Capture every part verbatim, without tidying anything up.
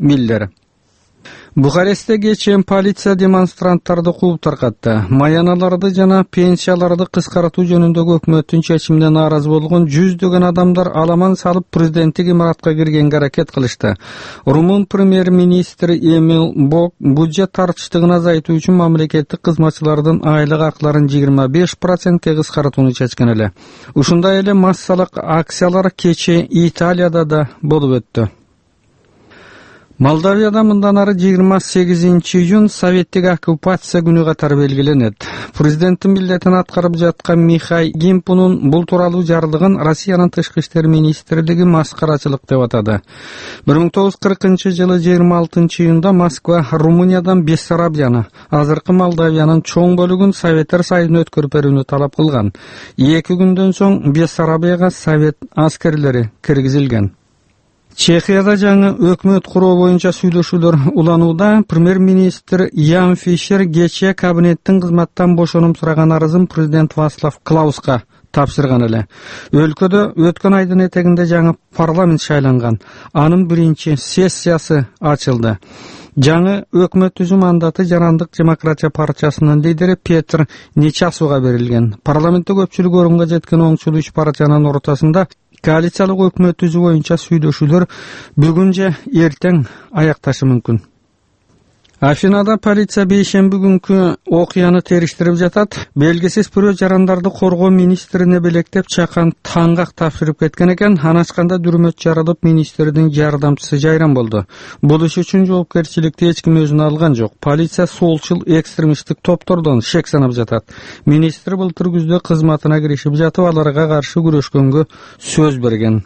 билдер. Бухарестте кечен полиция демонстранттарды кууп таркатты. Маяналарды жана пенсияларды кыскартуу жөнүндөгү өкмөттүн чечимине нааразы болгон жүздөгөн адамдар аламан салып президенттик имаратка киргенге аракет кылышты. Румун премьер-министри Эмил Бок бюджет тартыштыгын азайтуу үчүн мамлекеттик кызматчылардын айлык акыларын жыйырма беш процентке кыскартууну чечкен эле. Ушундай эле массалык акциялар кече Италияда да болуп өттү. Молдовияда мындан ары жыйырма сегизинчи июнь советтик оккупация күнү катары белгиленет. Президенттин милдетин аткарып жаткан Михай Гимпунун бул тууралуу жарлыгын Россиянын тышкы иштер министрлиги маскарачылык деп атады. бир миң тогуз жүз кыркынчы жылы жыйырма алтынчы июнда Москва Румыниядан Бессарабияны, азыркы Молдовиянын чоң бөлүгүн Советтер Союзуна өткөрүп берүүнү талап кылган. эки күндөн соң Бессарабияга совет аскерлери киргизилген. Чехияда жаңы өкмөт куруу боюнча сүйлөшүүлөр уланууда. Премьер-министр Ян Фишер кече кабинеттин кызматтан бошонум сураган арызын президент Вацлав Клауска тапшырган эле. Өлкөдө өткөн айдын этегинде жаңы парламент шайланган. Анын биринчи сессиясы ачылды. Жаңы өкмөт түзүү мандаты Жарандык демократия партиясынын лидери Петр Нечасууга берилген. Парламентте көпчүлүк орунга жеткен оңчул үч партиянын ортосунда коалициялык өкмөт түзүү боюнча сүйлөшүүлөр бүгүн же эртең аякташы мүмкүн. Афинада полиция бейшемби күнкү окуяны териштирип жатат. Белгисиз бирөө жарандарды коргоо министрине белектеп чакан таңгак тапшырып кеткен экен. Анашканда дүрмөт жарылып, министрдин жардамчысы жайран болду. Бул иш үчүн жоопкерчиликти эч ким өзүнө алган жок. Полиция солчул экстремисттик топтордон шек санап жатат. Министр былтыр күздө кызматына киришип жатып, аларга каршы күрөшкөнгө сөз берген.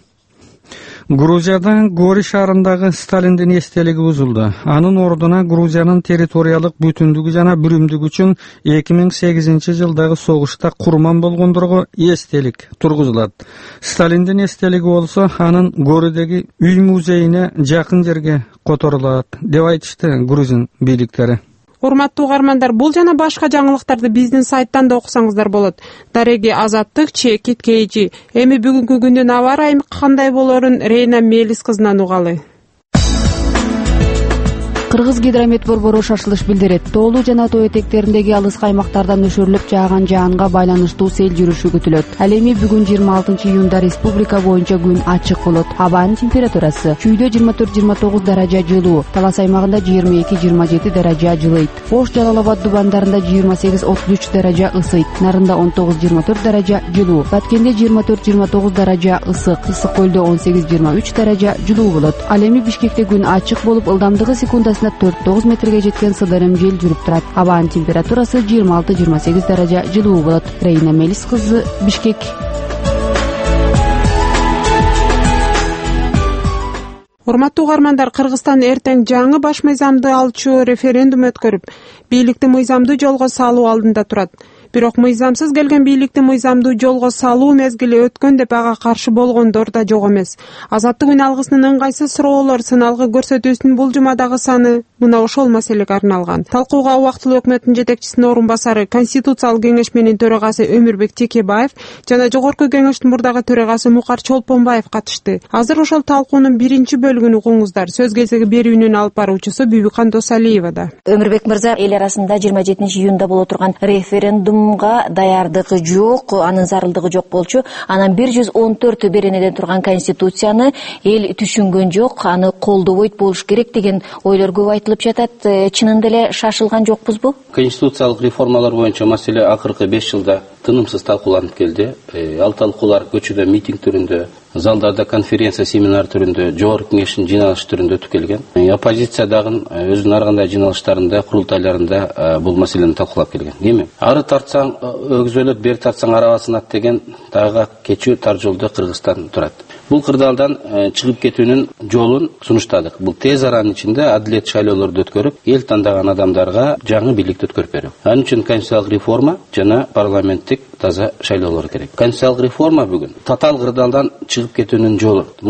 Грузияда Гори шаарындагы Сталиндин эстелиги бузулду. Анын ордуна Грузиянын территориялык бүтүндүгү жана бүрүмдүгү үчүн эки миң сегизинчи жылдагы согушта курман болгондорго эстелик тургузулат. Сталиндин эстелиги болсо анын Горидеги үй музейине жакын жерге которулат деп айтышты грузин бийликтери. Урматтуу угармандар, бул жана башка жаңылыктарды биздин сайттан да окусаңыздар болот. Дареги Азаттык, Чекит Кейжи. Эми бүгүнкү күндүн аба ырайы кандай болорун Рейна Мелис кызынан угалы. Кыргыз гидромет борбору шашылыш билдирет. Тоолуу жана тоо этектериндеги алыскы аймактарда нөшөрлөп жааган жаанга байланыштуу сел жүрүшү күтүлөт. Ал эми бүгүн жыйырма алтынчы июнда республика боюнча күн ачык болот. Абанын температурасы чүйдө жыйырма төрт жыйырма тогуз даража жылуу, Талас аймагында жыйырма эки жыйырма жети даража жылыйт. Ош, Жалал Абад дубандарында жыйырма сегиз отуз үч даража ысыйт. Нарында он тогуз жыйырма төрт даража жылуу. Баткенде жыйырма төрт жыйырма тогуз даража ысык. Ысык көлдө он сегиз жыйырма үч даража жылуу болот. Ал эми Бишкекте күн ачык болуп, ылдамдыгы секундасына төрт тогуз метрге жеткен сыдырым жел жүрүп турат. Абанын температурасы жыйырма алты жыйырма сегиз даража жылуу болот. Рейна Мелис кызы, Бишкек. Урматтуу угармандар, Кыргызстан эртең жаңы баш мыйзамды алчу референдум өткөрүп, бийликти мыйзамдуу жолго салуу алдында турат. Бирок мыйзамсыз келген бийликти мыйзамдуу жолго салуу мезгили өткөн деп ага каршы болгондор да жок эмес. Азаттык үн алгысынын ыңгайсыз суроолор сыналгы көрсөтүүсүнүн бул жумадагы саны мына ошол маселеге арналган. Талкууга убактылуу өкмөттүн жетекчисинин орун басары, Конституциялык кеңешменин төрагасы Өмүрбек Текебаев жана Жогорку кеңештин мурдагы төрагасы Мукар Чолпонбаев катышты. Азыр ошол талкуунун биринчи бөлүгүн угуңуздар. Сөз кезеги берүүнүн алып баруучусу Бүбүкан Досалиева да. Өмүрбек мырза, эл арасында жыйырма жетинчи июнда боло турган референдумга даярдыгы жок, анын зарылдыгы жок болчу. Анан бир жүз он төрт беренеден турган Конституцияны эл түшүнгөн жок, аны колдобойт болуш керек деген ойлор көп айтылып жатат. Чынында эле шашылган жокпузбу? Конституциялык реформалар боюнча маселе акыркы беш жылда тынымсыз талкууланып келди. Ал талкуулар көчөдө, митинг түрүндө, залдарда, конференция, семинар түрүндө, жогорку кеңештин жыйналыш түрүндө өтүп келген. Оппозиция дагы өзүнүн ар кандай жыйналыштарында, курултайларында бул маселени талкуулап келген. Эми ары тартсаң өгүзөлөт, бери тартсаң арабасынат деген дагы кечүү тар жолдо Кыргызстан турат. Бул кырдаалдан чыгып кетүүнүн жолун сунуштадык. Бул тез аранын ичинде адилет шайлоолорду өткөрүп, эл тандаган адамдарга жаңы бийликти өткөрүп берүү. Анын үчүн конституциялык реформа жана парламенттик таза шайлоолор керек. Конституциялык реформа бүгүн татаал кырдаалдан чыгып кетүүнүн жолу. Муну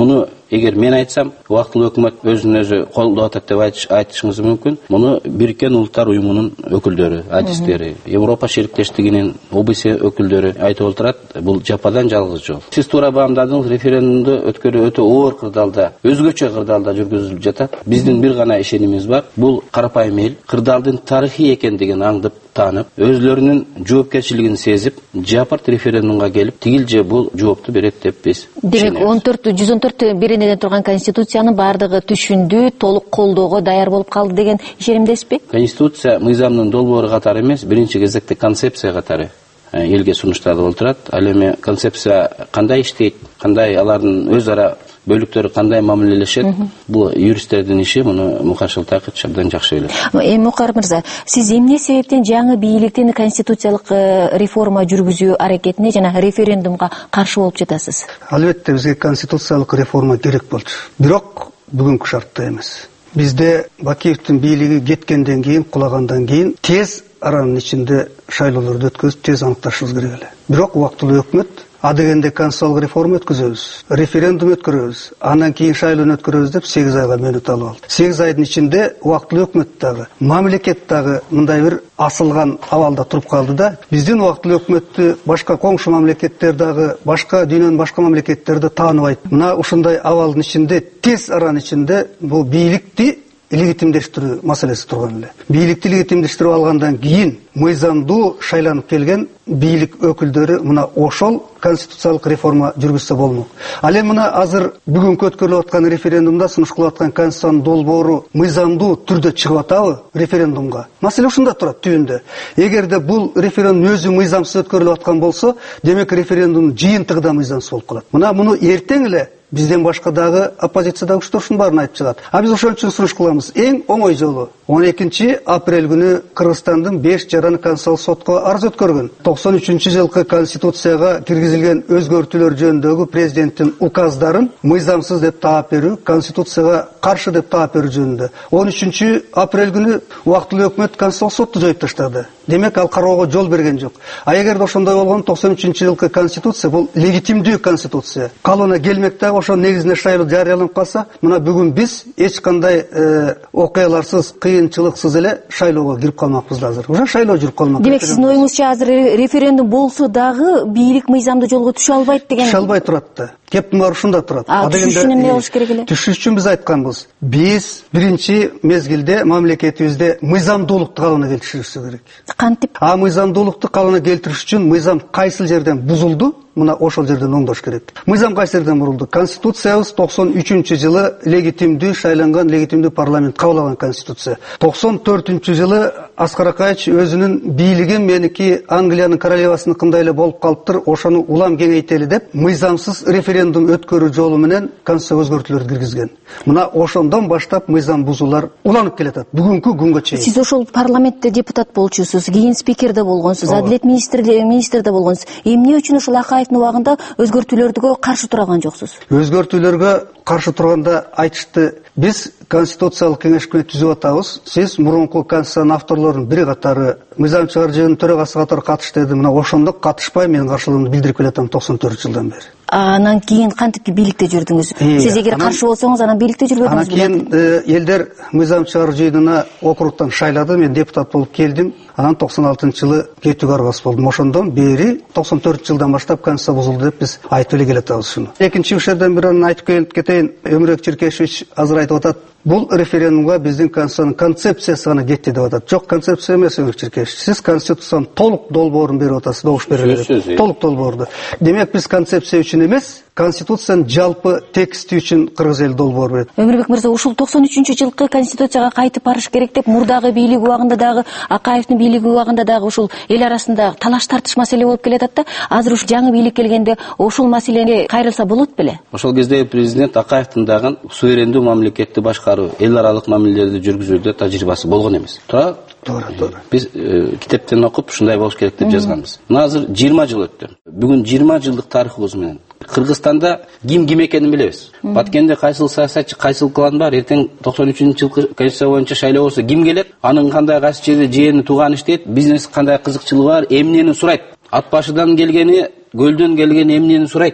эгер мен айтсам, убактылуу өкмөт өзүн өзү колдоп атат деп айтышыңыз мүмкүн. Муну Бириккен Улуттар уюмунун өкүлдөрү, адистери, Европа шериктештигинин О Б С өкүлдөрү айтып отурат, бул жападан жалгыз жол. Сиз туура баамдадыңыз, референдумду өткөрүү өтө оор кырдаалда, өзгөчө кырдаалда жүргүзүлүп жатат. Биздин бир гана ишенимиз бар. Бул карапайым эл кырдаалдын тарыхый экендигин аңдып, таанып, өзлөрүнүн жоопкерчилигин сезип, жапырт референдумга келип, тигил же бул жоопту берет деп биз. Демек, он төрт жүз он төрт беренеден турган конституциянын бардыгы түшүндү, толук колдоого даяр болуп калды деген ишенимдесизби? Конституция мыйзамдын долбоору катары эмес, биринчи кезекте концепция катары элге сунушталып отурат. Ал эми концепция кандай иштейт, кандай алардын өз ара бөлүктөрү кандай мамилелешет, бул юристтердин иши, муну Мукар Шалтаков абдан жакшы билет. Эми Мукар мырза, сиз эмне себептен жаңы бийликтин конституциялык реформа жүргүзүү аракетине жана референдумга каршы болуп жатасыз? Албетте бизге конституциялык реформа керек болчу. Бирок бүгүнкү шартта эмес. Бизде Бакиевдин бийлиги кеткенден кийин, кулагандан кийин тез аранын ичинде шайлоолорду өткөзүп, тез аныкташыбыз керек эле. Бирок убактылуу өкмөт а дегенде конституциялык реформа өткөзөбүз, референдум өткөрөбүз, андан кийин шайлоону өткөрөбүз деп сегиз айга мөөнөт алып алды. сегиз айдын ичинде убактылуу өкмөт дагы, мамлекет дагы мындай бир асылган абалда туруп калды да, биздин убактылуу өкмөттү башка коңшу мамлекеттер дагы, башка дүйнөнүн башка мамлекеттери тааныбайт. Мына ушундай абалдын ичинде, тез аранын ичинде бул бийликти легитимдештирүү маселеси турган эле. Бийликти легитимдештирип алгандан кийин мыйзамдуу шайланып келген бийлик өкүлдөрү мына ошол конституциялык реформа жүргүзсө болмок. Ал эми мына азыр бүгүнкү өткөрүлүп аткан референдумда сунушталып аткан конституциянын долбоору мыйзамдуу түрдө чыгып атабы референдумга? Маселе ушунда турат түбүндө. Эгерде бул референдум өзү мыйзамсыз өткөрүлүп аткан болсо, демек референдумдун жыйынтыгы да мыйзамсыз болуп калат. Мына муну эртең эле бизден башка дагы оппозициядагы күчтөр ушунун баарын айтып чыгат. А биз ошон үчүн сунуш кылабыз. Эң оңой жолу он экинчи апрель күнү Кыргызстандын беш жараны конституциялык сотко арыз өткөргөн. токсон үчүнчү жылкы конституцияга киргизилген өзгөртүүлөр жөнүндөгү президенттин указдарын мыйзамсыз деп таап берүү, конституцияга каршы деп таап берүү жөнүндө. он үчүнчү апрель күнү убактылуу өкмөт конституциялык сотту жоюп таштады. Демек ал кароого жол берген жок. А эгерде ошондой болгон токсон үчүнчү жылкы конституция бул легитимдүү конституция. Калыбына келмек дагы ошонун негизинде шайлоо жарыяланып калса, мына бүгүн биз эч кандай окуяларсыз, кыйынчылыксыз эле шайлоого кирип калмакпыз азыр. Уже шайлоо жүрүп калмак. Демек сиздин оюңузча азыр референдум болсо дагы бийлик мыйзамдуу жолго түшө албайт деген. Түшө албай турат да. Кептин баары ушунда турат. А түшүш үчүн эмне болуш керек эле? Түшүш үчүн биз айтканбыз. Биз биринчи мезгилде мамлекетибизде мыйзамдуулукту калыбына келтиришибиз керек. Кантип? А мыйзамдуулукту калыбына келтириш үчүн мыйзам кайсыл жерден бузулду? Мына ошол жерден оңдош керек. Мыйзам кайсы жерден бурулду? Конституциябыз токсон үчүнчү жылы легитимдүү шайланган, легитимдүү парламент кабыл алган конституция. токсон төртүнчү жылы Аскар Акаевич өзүнүн бийлигин меники Англиянын королевасыныкындай эле болуп калыптыр, ошону улам кеңейтели деп мыйзамсыз референдум өткөрүү жолу менен конституцияга өзгөртүүлөрдү киргизген. Мына ошондон баштап мыйзам бузуулар уланып келатат бүгүнкү күнгө чейин. Сиз ошол парламентте депутат болчусуз, кийин спикер да болгонсуз, Адилет министри министр да болгонсуз. Эмне үчүн ошол Акаевдин убагында өзгөртүүлөргө каршы турган жоксуз? Өзгөртүүлөргө каршы турганда айтышты, биз конституциялык кеңешке түзүп атабыз. Сиз мурунку конституциянын авторлорунун бири катары мыйзам чыгаруу жөнүнүн төрагасы катары катышты деди. Мына ошондо катышпай менин каршылыгымды билдирип келатам токсон төрт жылдан бери. Анан кийин кантип бийликте жүрдүңүз? Сиз эгер каршы болсоңуз, анан бийликте жүрбөдүңүз. Анан кийин элдер мыйзам чыгаруу жыйынына округтан шайлады, мен депутат болуп келдим. Анан токсон алтынчы жылы кетүүгө аргасыз болдум. Ошондон бери токсон төртүнчү жылдан баштап конституция бузулду деп биз айтып эле келатабыз ушуну. Экинчи ушерден бир анын айтып келип кетейин. Өмүрбек Черкешевич азыр айтып атат, бул референдумга биздин конституциянын концепциясы гана кетти деп атат. Жок, концепция эмес Өмүрбек Черкешевич. Сиз конституциянын толук долбоорун берип атасыз, добуш берилет. Толук долбоорду. Демек биз концепция үчүн эмес, конституциянын жалпы тексти үчүн кыргыз эли долбоор берет. Өмүрбек мырза, ушул токсон үчүнчү жылкы конституцияга кайтып барыш керек деп мурдагы бийлик убагында дагы, Акаевдин бийлиги убагында дагы ушул эл арасында талаш тартыш маселе болуп келатат да, азыр уш жаңы бийлик келгенде ошол маселеге кайрылса болот беле? Ошол кезде президент Акаевдин дагы суверендүү мамлекетти башкаруу, эл аралык мамилелерди жүргүзүүдө тажрыйбасы болгон эмес. Туура? Туура, туура. Биз китептен окуп ушундай болуш керек деп жазганбыз. Мына азыр жыйырма жыл өттү. Бүгүн жыйырма жылдык тарыхыбыз менен Кыргызстанда ким ким экенин билебиз. Баткенде кайсыл саясатчы, кайсыл клан бар, эртең токсон үчүнчү жылкы конституция боюнча шайлоо болсо ким келет? Анын кандай кайсы жерде жээни тууган иштейт, бизнес кандай кызыкчылыгы бар, эмнени сурайт? Ат башыдан келгени, көлдөн келгени эмнени сурайт?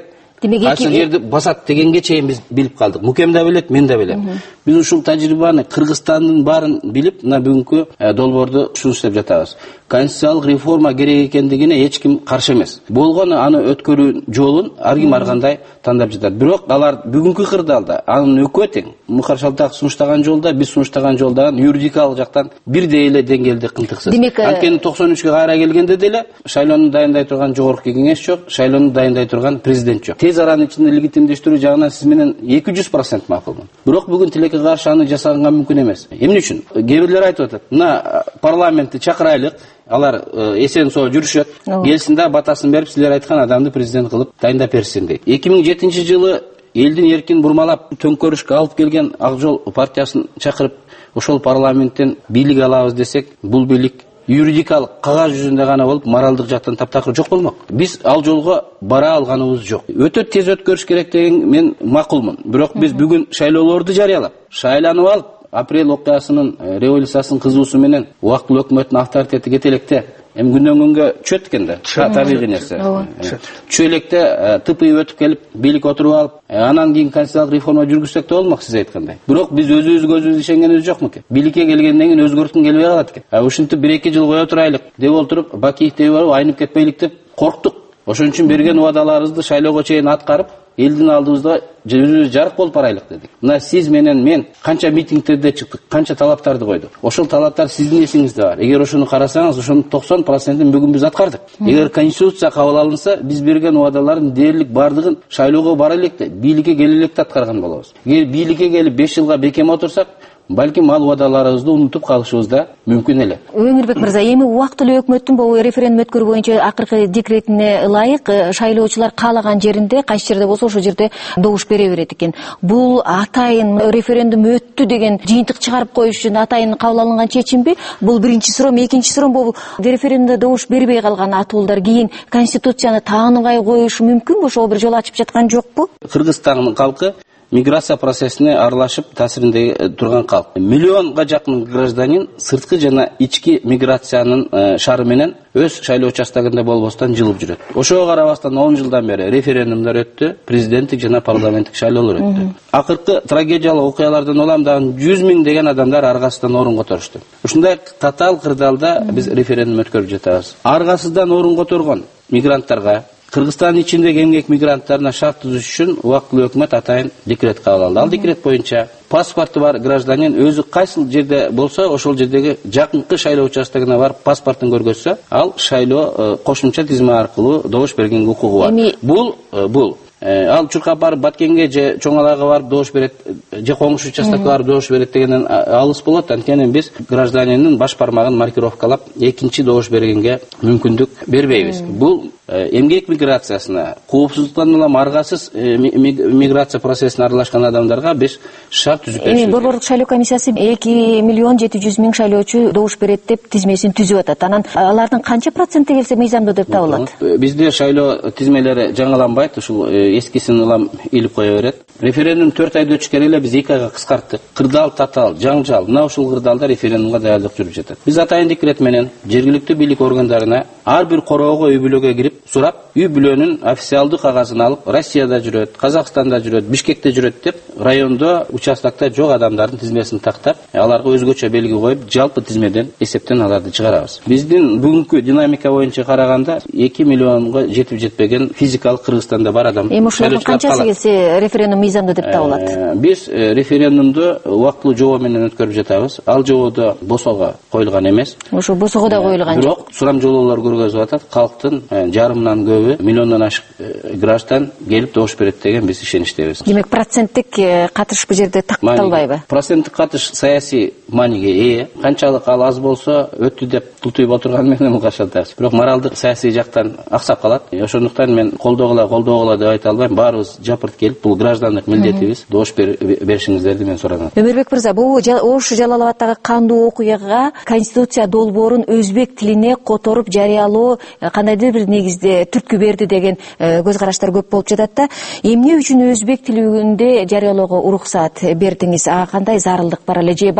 кайсы жерди басат дегенге чейин биз билип калдык. Мукем да билет, мен да билем. Биз ушул тажрыйбаны Кыргызстандын баарын билип, мына бүгүнкү долбоорду ушуну иштеп жатабыз. Конституциялык реформа керек экендигине эч ким каршы эмес. Болгону аны өткөрүү жолун ар ким ар кандай тандап жатат. Бирок алар бүгүнкү кырдаалда анын экөө тең. Мухтар Шалтаков сунуштаган жолда, биз сунуштаган жолдаган юридикалык жактан бирдей эле деңгээлде кынтыксыз. Анткени токсон үчкө кайра келгенде деле шайлоону дайындай турган жогорку кеңеш жок, шайлоону дайындай турган президент жок. Тез аранын ичинде легитимдештирүү жагынан сиз менен эки жүз процент макулмун. Бирок бүгүн тилекке каршы аны жасаганга мүмкүн эмес. Эмне үчүн? Кээ бирлер айтып атат, мына парламентти чакырайлык, алар эсен соо жүрүшөт, келсин да батасын берип силер айткан адамды президент кылып дайындап берсин дейт. эки миң жетинчи жылы элдин эркин бурмалап төңкөрүшкө алып келген Ак Жол партиясын чакырып, ошол парламенттен бийлик алабыз десек, бул бийлик юридикалык кагаз жүзүндө гана болуп, моралдык жактан таптакыр жок болмок. Биз ал жолго бара алганыбыз жок. Өтө тез өткөрүш керек деген мен макулмун. Бирок биз бүгүн шайлоолорду жарыялап, шайланып алып, апрель окуясынын революциясынын кызуусу менен убактылуу өкмөттүн авторитети кете электе эми күндөн күнгө түшөт экен да, табигый нерсе. Түшө электе тыпыйып өтүп келип, бийлик отуруп алып, анан кийин конституциялык реформа жүргүзсөк да болмок, сиз айткандай. Бирок биз өзүбүз көзүбүз ишенгенибиз жокму экен? Бийликке келгенден кийин өзгөрткүн келбей калат экен. Ушинтип бир эки жыл кое турайлык деп отуруп, Бакиевдей барып айнып кетпейлик деп корктук. Ошон үчүн берген убадаларыбызды шайлоого чейин аткарып, элдин алдыбызда жүзүбүз жарык болуп барайлык дедик. Мына сиз менен мен канча митингтерде чыктык, канча талаптарды койдук. Ошол талаптар сиздин эсиңизде бар. Эгер ошону карасаңыз, ошонун токсон процентин бүгүн биз аткардык. Эгер конституция кабыл алынса, биз берген убадалардын дээрлик бардыгын шайлоого бара электе, бийликке келе электе аткарган болобуз. Эгер бийликке келип беш жылга бекем отурсак, балким ал убадаларыбызды унутуп калышыбыз да мүмкүн эле. Өңүрбек мырза, эми убактылуу өкмөттүн бул референдум өткөрүү боюнча акыркы декретине ылайык шайлоочулар каалаган жеринде, кайсы жерде болсо ошол жерде добуш бере берет экен. Бул атайын референдум өттү деген жыйынтык чыгарып коюш үчүн атайын кабыл алынган чечимби? Бул биринчи суроо. Экинчи суроо, бул референдумда добуш бербей калган атуулдар кийин конституцияны тааныбай коюшу мүмкүнбү? Ошого бир жол ачып жаткан жокпу? Кыргызстандын калкы миграция процессине аралашып таасиринде турган калк. Миллионга жакын гражданин сырткы жана ички миграциянын шары менен өз шайлоо участогунда болбостон жылып жүрөт. Ошого карабастан он жылдан бери референдумдар өттү, президенттик жана парламенттик шайлоолор өттү. Акыркы трагедиялык окуялардан улам дагы жүз миң деген адамдар аргасыздан орун которушту. Ушундай татаал кырдаалда биз референдум өткөрүп жатабыз. Аргасыздан орун которгон мигранттарга, Кыргызстан ичиндеги эмгек мигранттарына шарт түзүш үчүн убактылуу өкмөт атайын декрет кабыл алды. Ал декрет боюнча паспорту бар гражданин өзү кайсыл жерде болсо, ошол жердеги жакынкы шайлоо участогуна барып паспортун көргөзсө, ал шайлоо кошумча тизме аркылуу добуш берген укугу бар. Бул бул ал чуркап барып Баткенге же Чоң Алайга барып добуш берет, же Коңуш участокко барып добуш берет дегенден алыс болот. Анткени биз гражданинин баш бармагын маркировкалап экинчи добуш бергенге мүмкүндүк бербейбиз. Бул эмгек миграциясына, коопсуздуктан улам аргасыз миграция процессине аралашкан адамдарга биз шарт түзүп беребиз. Эми Борбордук шайлоо комиссиясы эки миллион жети жүз миң шайлоочу добуш берет деп тизмесин түзүп атат. Анан алардын канча проценти келсе мыйзамдуу деп табылат? Бизде шайлоо тизмелери жаңыланбайт, ушул эскисин улам илип кое берет. Референдум төрт айда өтүш керек эле, биз эки айга кыскарттык. Кырдаал татаал, жаңжал, мына ушул кырдаалда референдумга даярдык жүрүп жатат. Биз атайын декрет менен жергиликтүү бийлик органдарына ар бир короого, үй бүлөгө кирип сурап, үй бүлөнүн официалдуу кагазын алып, Россияда жүрөт, Казакстанда жүрөт, Бишкекте жүрөт деп, райондо, участокто жок адамдардын тизмесин тактап, аларга өзгөчө белги коюп, жалпы тизмеден эсептен аларды чыгарабыз. Биздин бүгүнкү динамика боюнча караганда эки миллионго жетип жетпеген физикалык Кыргызстанда бар адам. Эми ошолордун канчасы келсе референдум мыйзамдуу деп табылат? Биз референдумду убактылуу жобо менен өткөрүп жатабыз. Ал жободо босого коюлган эмес. Ошо босого да коюлган жок. Бирок сурам жолоолор көргөзүп атат. Калктын жарымынан көбү, миллиондон ашык граждан келип добуш берет деген биз ишеничтебиз. Демек проценттик катыш бул жерде такталбайбы? Проценттик катыш саясий мааниге ээ. Канчалык ал аз болсо өттү деп тутуйп отурган менен кашалтабыз. Бирок моралдык саясий жактан аксап калат. Ошондуктан мен колдогула, колдогула деп айта албайм. Баарыбыз жапырт келип, бул граждандык милдетибиз. Добуш беришиңиздерди мен суранам. Өмүрбек мырза, бул Ош Жалал Абадтагы кандуу окуяга конституция долбоорун өзбек тилине которуп жарыялоо кандайдыр бир негизде түрткү берди деген көз караштар көп болуп жатат да. Эмне үчүн өзбек тилинде жарыялоого уруксат бердиңиз? Ага кандай зарылдык бар эле же башка улут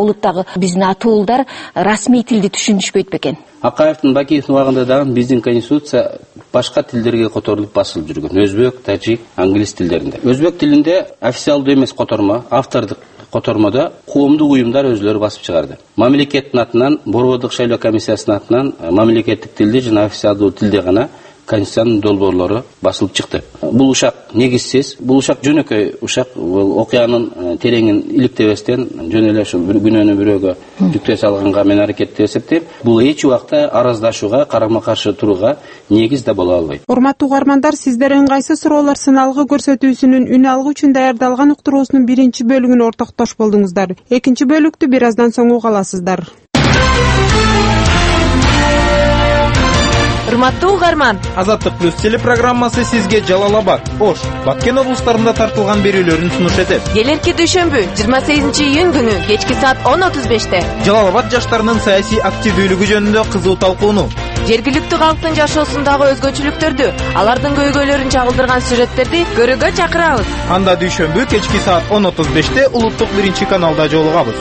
улуттагы биздин ата уулдар расмий тилди түшүнүшпөйт бекен? Акаевдин, Бакиевдин убагында дагы биздин конституция башка тилдерге которулуп басылып жүргөн. Өзбек, тажик, англис тилдеринде. Өзбек тилинде официалдуу эмес котормо, автордук котормодо коомдук уюмдар өзлөрү басып чыгарды. Мамлекеттин атынан, Борбордук шайлоо комиссиясынын атынан мамлекеттик тилде жана официалдуу тилде гана конституциянын долбоорлору басылып чыкты. Бул ушак негизсиз, бул ушак жөнөкөй ушак, бул окуянын тереңин иликтебестен жөн эле ушул бир күнөөнү бирөөгө жүктөй салганга мен аракет деп эсептейм. Бул эч убакта араздашууга, карама-каршы турууга негиз да боло албайт. Урматтуу угармандар, сиздер ыңгайсыз суроолор сыналгы көрсөтүүсүнүн үн алгы үчүн даярдалган уктуруусунун биринчи бөлүгүнө ортоктош болдуңуздар. Экинчи бөлүктү бир аздан соң уга аласыздар. Урматтуу угарман, Азаттык плюс телепрограммасы сизге Жалал Абад, Ош, Баткен облустарында тартылган берүүлөрүн сунуш этет. Келерки дүйшөмбү жыйырма сегизинчи июнь күнү кечки саат он отуз беште Жалал Абад жаштарынын саясий активдүүлүгү жөнүндө кызуу талкууну, жергиликтүү калктын жашоосундагы өзгөчөлүктөрдү, алардын көйгөйлөрүн чагылдырган сюжеттерди көрүүгө чакырабыз. Анда дүйшөмбү кечки саат он отуз беште улуттук биринчи каналда жолугабыз.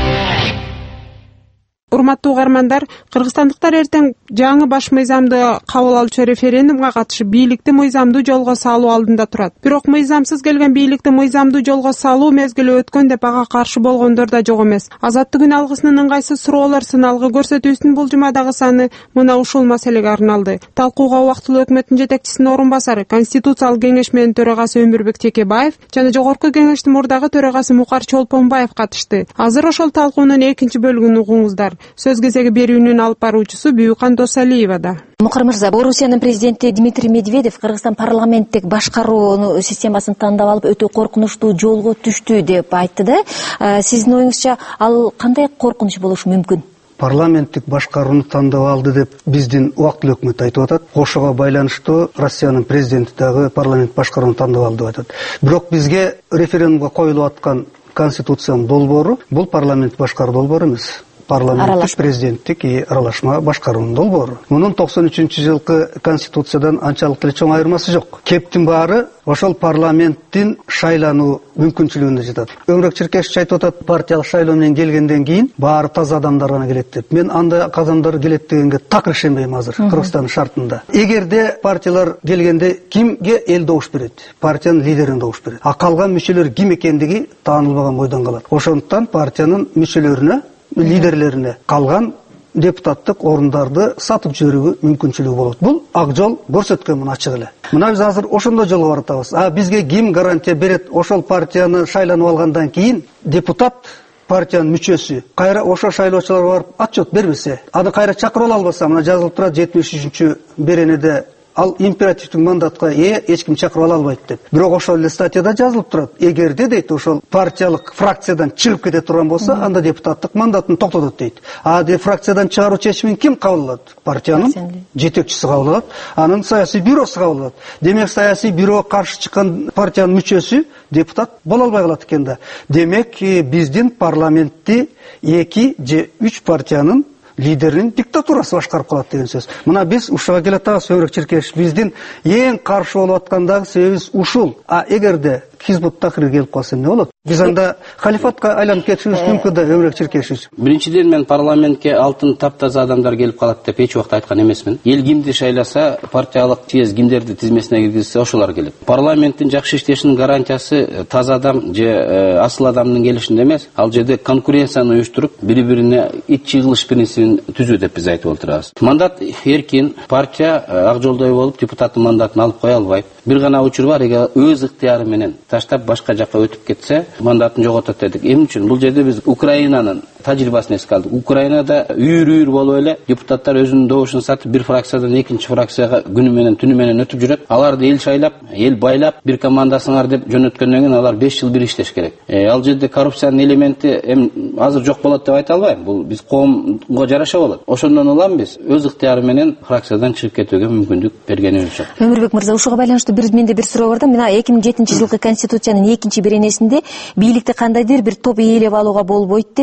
Урматтуу угармандар, кыргызстандыктар эртең жаңы баш мыйзамды кабыл алуучу референдумга катышып бийликти мыйзамдуу жолго салуу алдында турат. Бирок мыйзамсыз келген бийликти мыйзамдуу жолго салуу мезгили өткөн деп ага каршы болгондор да жок эмес. Азаттык күн алгысынын ыңгайсыз суроолор сыналгы көрсөтүүсүнүн бул жумадагы саны мына ушул маселеге арналды. Талкууга убактылуу өкмөттүн жетекчисинин орун басары, Конституциялык кеңеш менен төрагасы Өмүрбек Текебаев жана Жогорку кеңештин мурдагы төрагасы Мукар Чолпонбаев катышты. Азыр ошол талкуунун экинчи бөлүгүн угуңуздар. Сөз кезеги берүүнүн алып баруучусу Бүйүкан Досалиевада. Мукар мырза, Орусиянын президенти Дмитрий Медведев Кыргызстан парламенттик башкаруу системасын тандап алып өтө коркунучтуу жолго түштү деп айтты да. Сиздин оюңузча ал кандай коркунуч болушу мүмкүн? Парламенттик башкарууну тандап алды деп биздин убактылуу өкмөт айтып атат. Ошого байланыштуу Россиянын президенти дагы парламент башкарууну тандап алды деп атат. Бирок бизге референдумга коюлуп аткан конституциянын долбоору бул парламент башкаруу долбоору эмес. Парламенттик, президенттик и аралашма башкаруунун долбоору. Мунун токсон үчүнчү жылкы конституциядан анчалык деле чоң айырмасы жок. Кептин баары ошол парламенттин шайлануу мүмкүнчүлүгүнө жатат. Өмүрбек Черкешевич айтып атат, партиялык шайлоо менен келгенден кийин баары таза адамдар гана келет деп. Мен андай адамдар келет дегенге так ишенбейм азыр Кыргызстандын шартында. Эгерде партиялар келгенде кимге эл добуш берет? Партиянын лидерин добуш берет. А калган мүчөлөр ким экендиги таанылбаган бойдон калат. Ошондуктан партиянын мүчөлөрүнө, лидерлерине калган депутаттык орундарды сатып жиберүүгө мүмкүнчүлүгү болот. Бул ак жол көрсөткөн мына ачык эле. Мына биз азыр ошондой жолго баратабыз. А бизге ким гарантия берет? Ошол партияны шайланып алгандан кийин депутат, партиянын мүчөсү кайра ошо шайлоочуларга барып отчет бербесе, аны кайра чакырып ала албаса, мына жазылып турат жетимиш үчүнчү беренеде ал императивдик мандатка ээ эч ким чакырып ала албайт деп. Бирок ошол эле статьяда жазылып турат. Эгерде дейт ошол партиялык фракциядан чыгып кете турган болсо, анда депутаттык мандатын токтотот дейт. А де фракциядан чыгаруу чечимин ким кабыл алат? Партиянын жетекчиси кабыл алат, анын саясий бюросу кабыл алат. Демек саясий бюрого каршы чыккан партиянын мүчөсү депутат боло албай калат экен да. Демек биздин парламентти эки же үч партиянын лидеринин диктатурасы башкарып калат деген сөз. Мына биз ушуга келатабыз. Өмүрбек Черкешев, биздин эң каршы болуп аткандагы себебибиз ушул. А эгерде Хизбут Тахрир келип калса эмне болот? Биз анда халифатка айланып кетишибиз мүмкүн да, Өмүрбек Черкешевич. Биринчиден, мен парламентке алтын таптаза адамдар келип калат деп эч убакта айткан эмесмин. Эл кимди шайласа, партиялык съезд кимдерди тизмесине киргизсе, ошолор келет. Парламенттин жакшы иштешинин гарантиясы таза адам же асыл адамдын келишинде эмес, ал жерде конкуренцияны уюштуруп, бири-бирине ит чыгылыш принцибин түзүү деп биз айтып отурабыз. Мандат эркин, партия ак жолдой болуп депутаттын мандатын алып кое албайт. Бир гана учур бар, эгер өз ыктыяры менен таштап башка жакка өтүп кетсе, мандатын жоготот дедик. Эмне үчүн? Бул жерде биз Украинанын тажрыйбасын эске алдык. Украинада үйүр-үйүр болуп эле депутаттар өзүнүн добушун сатып, бир фракциядан экинчи фракцияга күнү менен, түнү менен өтүп жүрөт. Аларды эл шайлап, эл байлап, бир командасыңар деп жөнөткөндөн кийин алар беш жыл бир иштеш керек. Э, ал жерде коррупциянын элементи эм азыр жок болот деп айта албайм. Бул биз коомго жараша болот. Ошондон улам биз өз ыктыяры менен фракциядан чыгып кетүүгө мүмкүндүк бергенибиз жок. Өмүрбек мырза, ушуга байланыштуу бир менде бир суроо бар да. Мына эки миң жетинчи жылкы конституциянын экинчи беренесинде бийликти кандайдыр бир топ ээлеп алууга болбойт деп жазылган.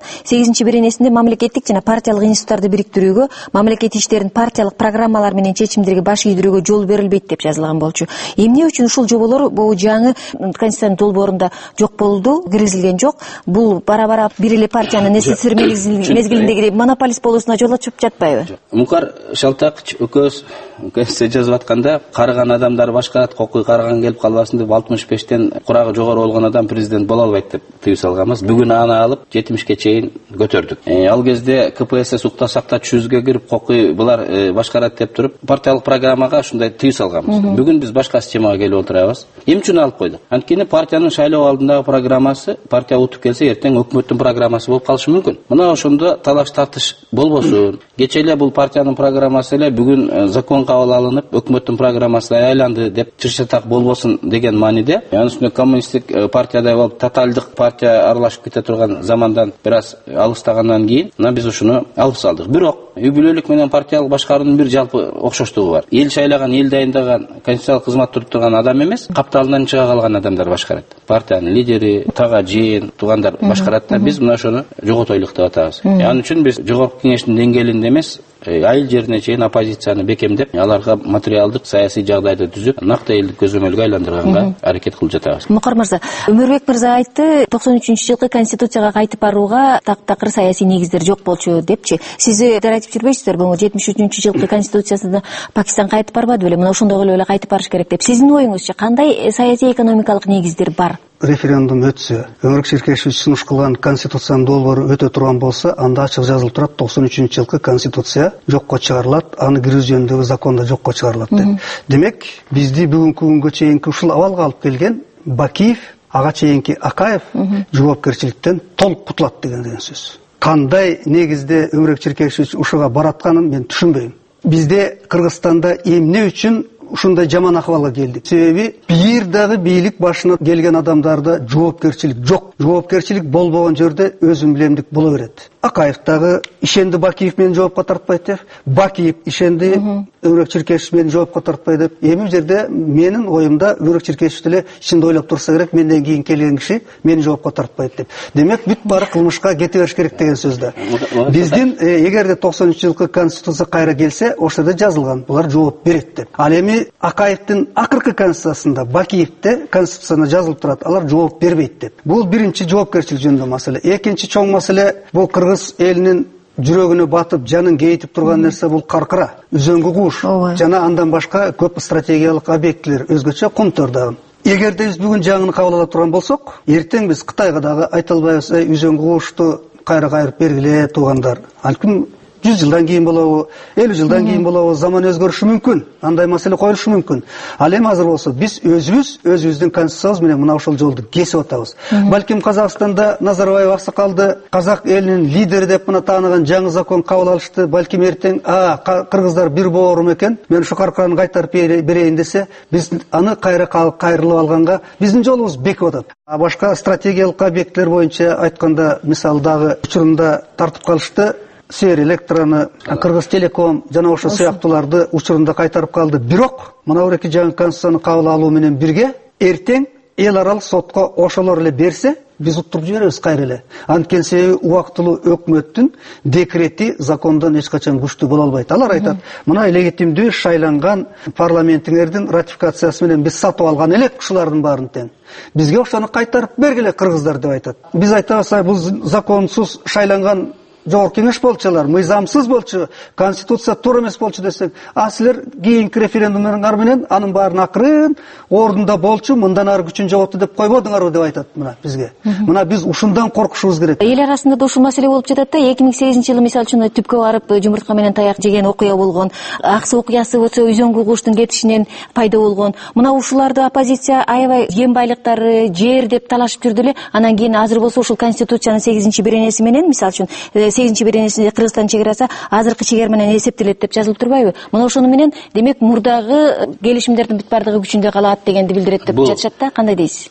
сегизинчи беренесинде мамлекеттик жана партиялык институттарды бириктирүүгө, мамлекет иштерин партиялык программалар менен чечимдерге баш ийдирүүгө жол берилбейт деп жазылган болчу. Эмне үчүн ушул жоболор бул жаңы конституциянын долбоорунда жок болду, киргизилген жок? Бул бара-бара бир эле партиянын СССР мезгилиндеги монополист болуусуна жол ачып жатпайбы? Мукар Шалтакыч экөөбүз конституция жазып атканда карыган адамдар башкарат, кокуй карыган келип калбасын деп алтымыш бештен курагы жогору болгон адам президент боло албайт деп тыюу салганбыз. Бүгүн аны алып жетимишке чейин көтөрдүк. Э, ал кезде КПСС уктасакта чүзгө кирип кокуй булар э, башкарат деп туруп партиялык программага ушундай тыюу салганбыз. Бүгүн биз башка системага келип отурабыз. Эмне үчүн алып койдук? Анткени партиянын шайлоо алдындагы программасы партия утуп келсе эртең өкмөттүн программасы болуп калышы мүмкүн. Мына ошондо талаш тартыш болбосун. Кече эле бул партиянын программасы эле бүгүн закон кабыл алынып, өкмөттүн программасына айланды деп чырчатак болбосун деген мааниде. Анын үстүнө коммунисттик партиядай болуп таталдык партия аралашып кете турган замандан бир аз алыстагандан кийин мына биз ушуну алып салдык. Бирок үй бүлөлүк менен партиялык башкаруунун бир жалпы окшоштугу бар. Эл шайлаган, эл дайындаган, конституциялык кызмат туруп турган адам эмес, капталынан чыга калган адамдар башкарат. Партиянын лидери, тага жээн, туугандар башкарат да биз мына ошону жоготойлук деп атабыз. Анын үчүн биз жогорку кеңештин деңгээлинде эмес, айыл жерине чейин оппозицияны бекемдеп, аларга материалдык, саясий жагдайды түзүп, накты элдик көзөмөлгө айландырганга аракет кылып жатабыз. Мукар мырза, Өмүрбек мырза айтты, токсон үчүнчү жылкы конституцияга кайтып барууга так-такыр саясий негиздер жок болчу депчи. Сиз айтып жүрбөйсүздөр, бул жетимиш үчүнчү жылкы конституциясында Пакистан кайтып барбады беле, мына ошондой эле кайтып барыш керек деп. Сиздин оюңузча кандай саясий экономикалык негиздер бар? Референдум өтсө, Өмүрбек Ширкешевич сунуш кылган конституциянын долбоору өтө турган болсо, анда ачык жазылып турат, токсон үчүнчү жылкы конституция жокко чыгарылат, аны киргизүү жөнүндөгү законда жокко чыгарылат деп. Демек, бизди бүгүнкү күнгө чейинки ушул абалга алып келген Бакиев, ага чейинки Акаев жоопкерчиликтен толук кутулат деген сөз. Кандай негизде Өмүрбек Ширкешевич ушуга баратканын мен түшүнбөйм. Бизде Кыргызстанда эмне үчүн ушундай жаман акыбалга келдик? Себеби бир дагы бийлик башына келген адамдарда жоопкерчилик жок. Жоопкерчилик болбогон жерде өзүм билемдик боло берет. Акаев дагы ишенди Бакиев менен жоопко тартпайт деп, Бакиев ишенди Өмүрбек Ширкешевич менен жоопко тартпайт деп. Эми жерде менин оюмда Өмүрбек Ширкешевич деле ичинде ойлоп турса керек, менден кийин келген киши мени жоопко тартпайт деп. Демек, бүт баары кылмышка кете бериш керек деген сөз да. Биздин эгерде токсон үчүнчү жылкы конституция кайра келсе, ошода жазылган, булар жооп берет деп. Ал эми Акаевдин акыркы конституциясында, Бакиевде конституцияда жазылып турат, алар жооп бербейт деп. Бул биринчи жоопкерчилик жөнүндө маселе. Экинчи чоң маселе, бул Кыргыз элинин жүрөгүнө батып, жанын кейитип турган нерсе бул Каркыра, Үзөңгү куш жана андан башка көп стратегиялык объектилер, өзгөчө Кумтөр дагы. Эгерде биз бүгүн жаңын кабыл ала турган болсок, эртең биз Кытайга дагы айта албайбыз, Үзөңгү кушту кайра кайрып бергиле туугандар. Антким жүз жылдан кийин болобу, элүү жылдан кийин болобу, заман өзгөрүшү мүмкүн. Андай маселе коюлушу мүмкүн. Ал эми азыр болсо биз өзүбүз өзүбүздүн конституциябыз менен мына ошол жолду кесип атабыз. Балким Казакстанда Назарбаев аксакалды казак элинин лидери деп мына тааныган жаңы закон кабыл алышты. Балким эртең а кыргыздар бир боорум экен, мен ушу Каркыраны кайтарып берейин десе, биз аны кайра кайрылып алганга биздин жолубуз бекип атат. А башка стратегиялык объекттер боюнча айтканда, мисалы дагы учурунда тартып калышты. Сер электроны, Кыргыз Телеком жана ошо сыяктууларды учурунда кайтарып калды. Бирок, мына эки жаңы конституцияны кабыл алуу менен бирге эртең эл аралык сотко ошолор эле берсе, биз уттуруп жиберебиз кайра эле. Анткени себеби убактылуу өкмөттүн декрети закондон эч качан күчтүү боло албайт. Алар айтат, мына легитимдүү шайланган парламентиңердин ратификациясы менен биз сатып алган элек ушулардын баарын тең. Бизге ошону кайтарып бергиле кыргыздар деп айтат. Биз айтабыз, бул законсуз шайланган жогорку кеңеш болчулар, мыйзамсыз болчу, конституция туура эмес болчу десек, а силер кийинки референдумдар менен анын баарын акырын ордунда болчу, мындан ары күчүн жоготту деп койбодуңарбы деп айтат мына бизге. Мына биз ушундан коркушубуз керек. Эл арасында да ушул маселе болуп жатат да. эки миң сегизинчи жылы мисалы үчүн түпкө барып жумуртка менен таяк жеген окуя болгон, Аксы окуясы болсо Үзөңгү куштун кетишинен пайда болгон. Мына ушуларды оппозиция аябай ген байлыктары, жер деп талашып жүрдү эле. Анан кийин азыр болсо ушул конституциянын сегизинчи беренеси менен мисалы үчүн сегизинчи беренесинде Кыргызстан чегерасы азыркы чегер менен эсептелет деп жазылып турбайбы? Мына ошону менен демек мурдагы келишимдердин бүт бардыгы күчүндө калат дегенди билдирет деп жатышат да. Кандай дейсиз?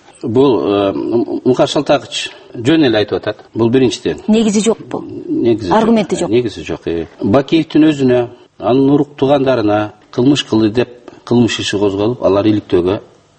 Бул Мукар Шалтакыч жөн эле айтып атат. Бул биринчиден. Негизи жок бул. Негизи аргументи жок. Негизи жок. Бакиевдин өзүнө, анын урук туугандарына кылмыш кылды деп кылмыш иши козголуп, алар иликтөөгө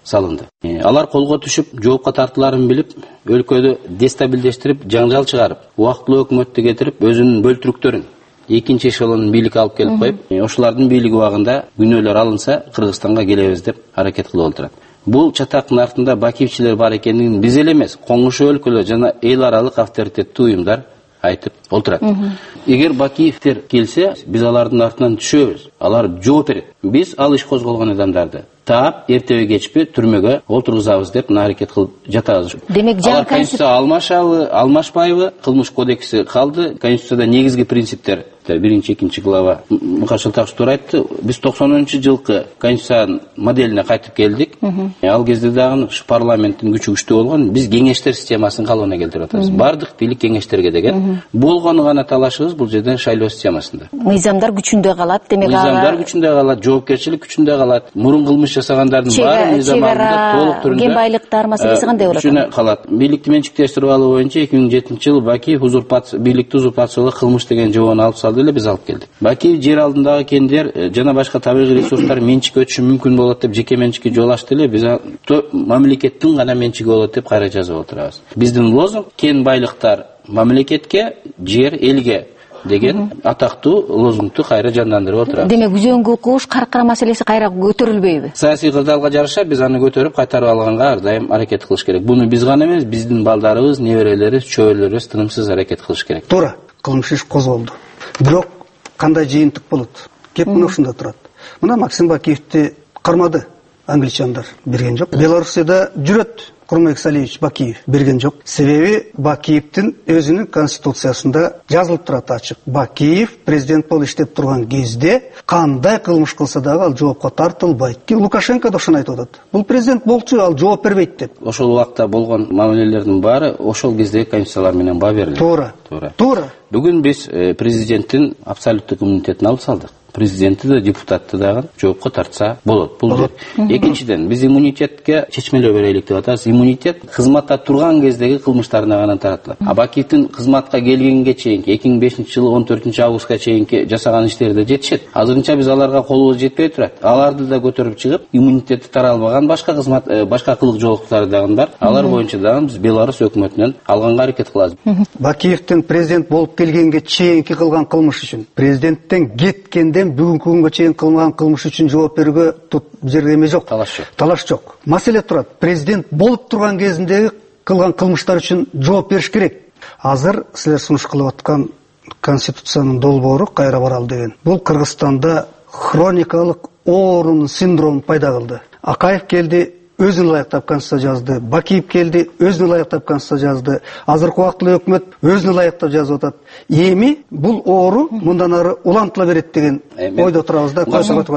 салынды. Алар колго түшүп, жоопко тартыларын билип, өлкөдү дестабилдештирип, жаңжал чыгарып, убактылуу өкмөттү кетирип, өзүнүн бөлтүрүктөрүн экинчи эшелонун бийликке алып келип коюп, ошолордун бийлиги убагында күнөөлөр алынса, Кыргызстанга келебиз деп аракет кылып отурат. Бул чатактын артында бакиевчилер бар экенин биз эле эмес, коңшу өлкөлөр жана эл аралык авторитеттүү уюмдар айтып отурат. Эгер Бакиевдер келсе, биз алардын артынан түшөбүз. Алар жооп берет. Биз ал иш козголгон адамдарды таап, эртеби кечпи түрмөгө отургузабыз деп аракет кылып жатабыз. Демек, алар конституция алмашабы, алмашпайбы, кылмыш кодекси калды. Конституцияда негизги принциптер биринчи, экинчи глава. Мукар Шылтаков туура айтты. Биз токсонунчу жылкы конституциянын моделине кайтып келдик. Ал кезде дагы парламенттин күчү күчтүү болгон. Биз кеңештер системасын калыбына келтирип атабыз. Бардык бийлик кеңештерге деген. Болгону гана талашыбыз бул жерден шайлоо системасында. Мыйзамдар күчүндө калат. Демек, мыйзамдар күчүндө калат, жоопкерчилик күчүндө калат. Мурун кылмыш жасагандардын баары мыйзам алдында толук түрүндө кен байлыктар маселеси кандай болот? Күчүнө калат. Бийликти менчиктештирип алуу боюнча эки миң жетинчи жылы Бакиев узурпация, бийликти узурпациялоо кылмыш деген жообун алып салды эле, биз алып келдик. Бакиев жер алдындагы кендер жана башка табигый ресурстар менчикке өтүшү мүмкүн болот деп жеке менчикке жол ачты эле, биз мамлекеттин гана менчиги болот деп кайра жазып отурабыз. Биздин лозунг кен байлыктар мамлекетке, жер элге деген атактуу лозунгду кайра жандандырып отурабыз. Демек, үзөңгү куш каркара маселеси кайра көтөрүлбөйбү? Саясий кырдаалга жараша биз аны көтөрүп кайтарып алганга ар дайым аракет кылыш керек. Буну биз гана эмес, биздин балдарыбыз, неберелерибиз, чөбөрөлөрүбүз тынымсыз аракет кылыш керек. Туура, кылмыш иш козголду. Бирок кандай жыйынтык болот? Кеп мына ушунда турат. Мына Максим Бакиевди кармады англичандар, берген жок. Белоруссияда жүрөт Курмек Салиевич Бакиев, берген жок. Себеби Бакиевдин өзүнүн конституциясында жазылып турат ачык. Бакиев президент болуп иштеп турган кезде кандай кылмыш кылса дагы ал жоопко тартылбайт. Лукашенко да ошону айтып атат. Бул президент болчу, ал жооп бербейт деп. Ошол убакта болгон мамилелердин баары ошол кездеги конституциялар менен баа берилди. Туура. Туура. Туура. Бүгүн биз президенттин абсолюттук иммунитетин алып салдык. Президентти да, депутатты дагы жоопко тартса болот. Бул экинчиден биз иммунитетке чечмелөө берелик деп атабыз. Иммунитет кызматта турган кездеги кылмыштарына гана таратылат. А Бакиевдин кызматка келгенге чейинки эки миң бешинчи жылы он төртүнчү августка чейинки жасаган иштери да жетишет. Азырынча биз аларга колубуз жетпей турат. Аларды да көтөрүп чыгып, иммунитети таралбаган башка кызмат, башка кылык жоолуктары дагы бар. Алар боюнча дагы биз Беларусь өкмөтүнөн алганга аракет кылабыз. Бакиевдин президент болуп келгенге чейинки кылган кылмыш үчүн, президенттен кеткенде бүгүнкү күнгө чейин кылган кылмыш үчүн жооп берүүгө тут жерде эме жок. Талаш жок. Талаш жок. Маселе турат. Президент болуп турган кезиндеги кылган кылмыштар үчүн жооп бериш керек. Азыр силер сунуш кылып аткан конституциянын долбоору кайра баралы деген. Бул Кыргызстанда хроникалык оорунун синдрому пайда кылды. Акаев келди, өзүн ылайыктап конституция жазды. Бакиев келди, өзүн ылайыктап конституция жазды. Азыркы убактылуу өкмөт өзүн ылайыктап жазып атат. Эми бул оору мындан ары улантыла берет деген ойдо турабыз да.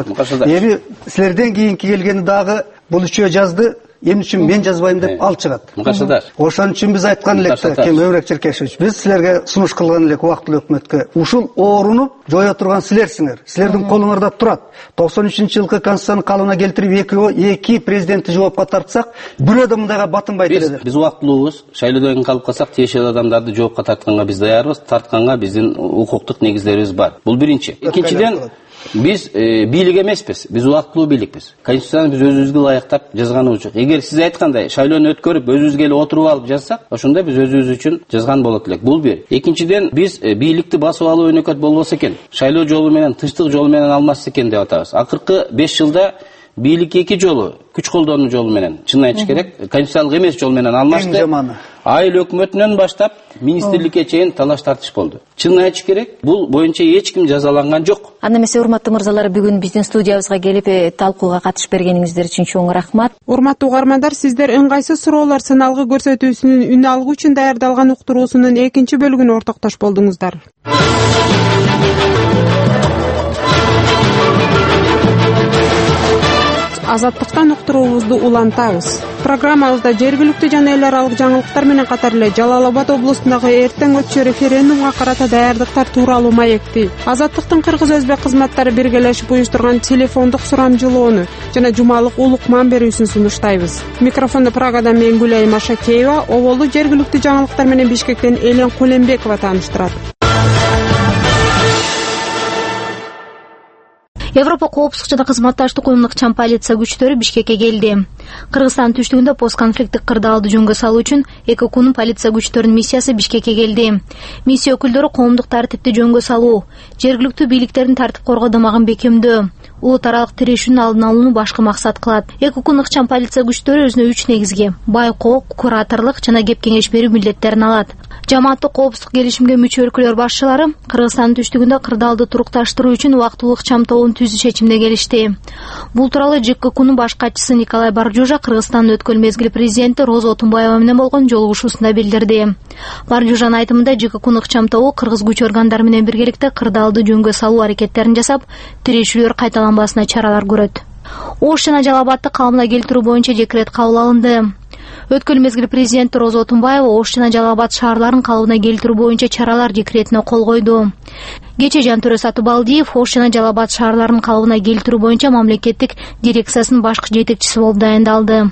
Эми силерден кийинки келгени дагы бул үчөө жазды. Эмне үчүн мен жазбайм деп ал чыгат. Ошон үчүн биз айткан элек да, Кем Өмүрөк Черкешевич, биз силерге сунуш кылган элек убактылуу өкмөткө. Ушул ооруну жое турган силерсиңер. Силердин колуңарда турат. токсон үчүнчү жылкы конституцияны калыбына келтирип эки эки президентти жоопко тартсак, бирөө да мындайга батынбайт эле. Биз убактылуубуз, шайлоодон калып калсак, тиешелүү адамдарды жоопко тартканга биз даярбыз. Тартканга биздин укуктук негиздерибиз бар. Бул биринчи. Экинчиден, биз бийлик эмеспиз, биз убактылуу бийликпиз. Конституцияны биз өзүбүзгө ылайыктап жазганыбыз жок. Эгер сиз айткандай шайлоону өткөрүп, өзүбүзгө эле отуруп алып жазсак, ошондо биз өзүбүз үчүн жазган болот элек. Бул бир. Экинчиден, биз бийликти басып алуу өнөкөт болбосо экен, шайлоо жолу менен, тынчтык жолу менен алмас экен деп атабыз. Акыркы беш жылда бийлик эки жолу, күч колдонуу жолу менен, чын айтыш керек, конституциялык эмес жол менен алмашты. Айыл өкмөтүнөн баштап министрликке чейин талаш тартыш болду. Чын айтыш керек, бул боюнча эч ким жазаланган жок. Анда эмесе, урматтуу мырзалар, бүгүн биздин студиябызга келип талкууга катышып бергениңиздер үчүн чоң рахмат. Урматтуу угармандар, сиздер ыңгайсыз суроо сыналгы көрсөтүүсүнүн үн алгы үчүн даярдалган уктуруусунун экинчи бөлүгүнө ортоктош болдуңуздар. Азаттыктан уктуруубузду улантабыз. Программабызда жергиликтүү жана эл аралык жаңылыктар менен катар эле Жалал Абад облусундагы эртең өтчү референдумга карата даярдыктар тууралуу маекти, Азаттыктын кыргыз өзбек кызматтары биргелешип уюштурган телефондук сурамжылоону жана жумалык улукман берүүсүн сунуштайбыз. Микрофонду Прагадан мен Гүлай Машакеева, оболду жергиликтүү жаңылыктар менен Бишкектен Элен Кулембекова тааныштырат. Европа коопсуздук жана кызматташтык уюмунун ыкчам полиция күчтөрү Бишкекке келди. Кыргызстандын түштүгүндө постконфликттик кырдаалды жөнгө салуу үчүн эки кунун полиция күчтөрүнүн миссиясы Бишкекке келди. Миссия өкүлдөрү коомдук тартипти жөнгө салуу, жергиликтүү бийликтердин тартип коргоодомагын бекемдөө, улут аралык тирешүүнүн алдын алууну башкы максат кылат. Эки кун ыкчам полиция күчтөрү өзүнө үч негизги байкоо, кураторлук жана кеп кеңеш берүү милдеттерин алат. Жамааттык коопсуздук келишимге мүчө өлкөлөр башчылары Кыргызстандын түштүгүндө кырдаалды турукташтыруу үчүн убактылуу ыкчам тобун түзүү чечимине келишти. Бул тууралуу ЖККнун баш катчысы Николай Баржужа Кыргызстандын өткөн мезгил президенти Роза Отунбаева менен болгон жолугушуусунда билдирди. Баржужанын айтымында ЖККнун ыкчам тобу кыргыз күч органдары менен биргеликте кырдаалды жөнгө салуу аракеттерин жасап, тирешүүлөр кайталанбасына чаралар көрөт. Ош жана Жалал Абадты калыбына келтирүү боюнча декрет кабыл алынды. Өткөн мезгил президенти Роза Отунбаева Ош жана Жалал Абад шаарларын калыбына келтирүү боюнча чаралар декретине кол койду. Кечээ Жантөрө Сатыбалдиев Ош жана Жалал Абад шаарларын калыбына келтирүү боюнча мамлекеттик дирекциясынын башкы жетекчиси болуп дайындалды.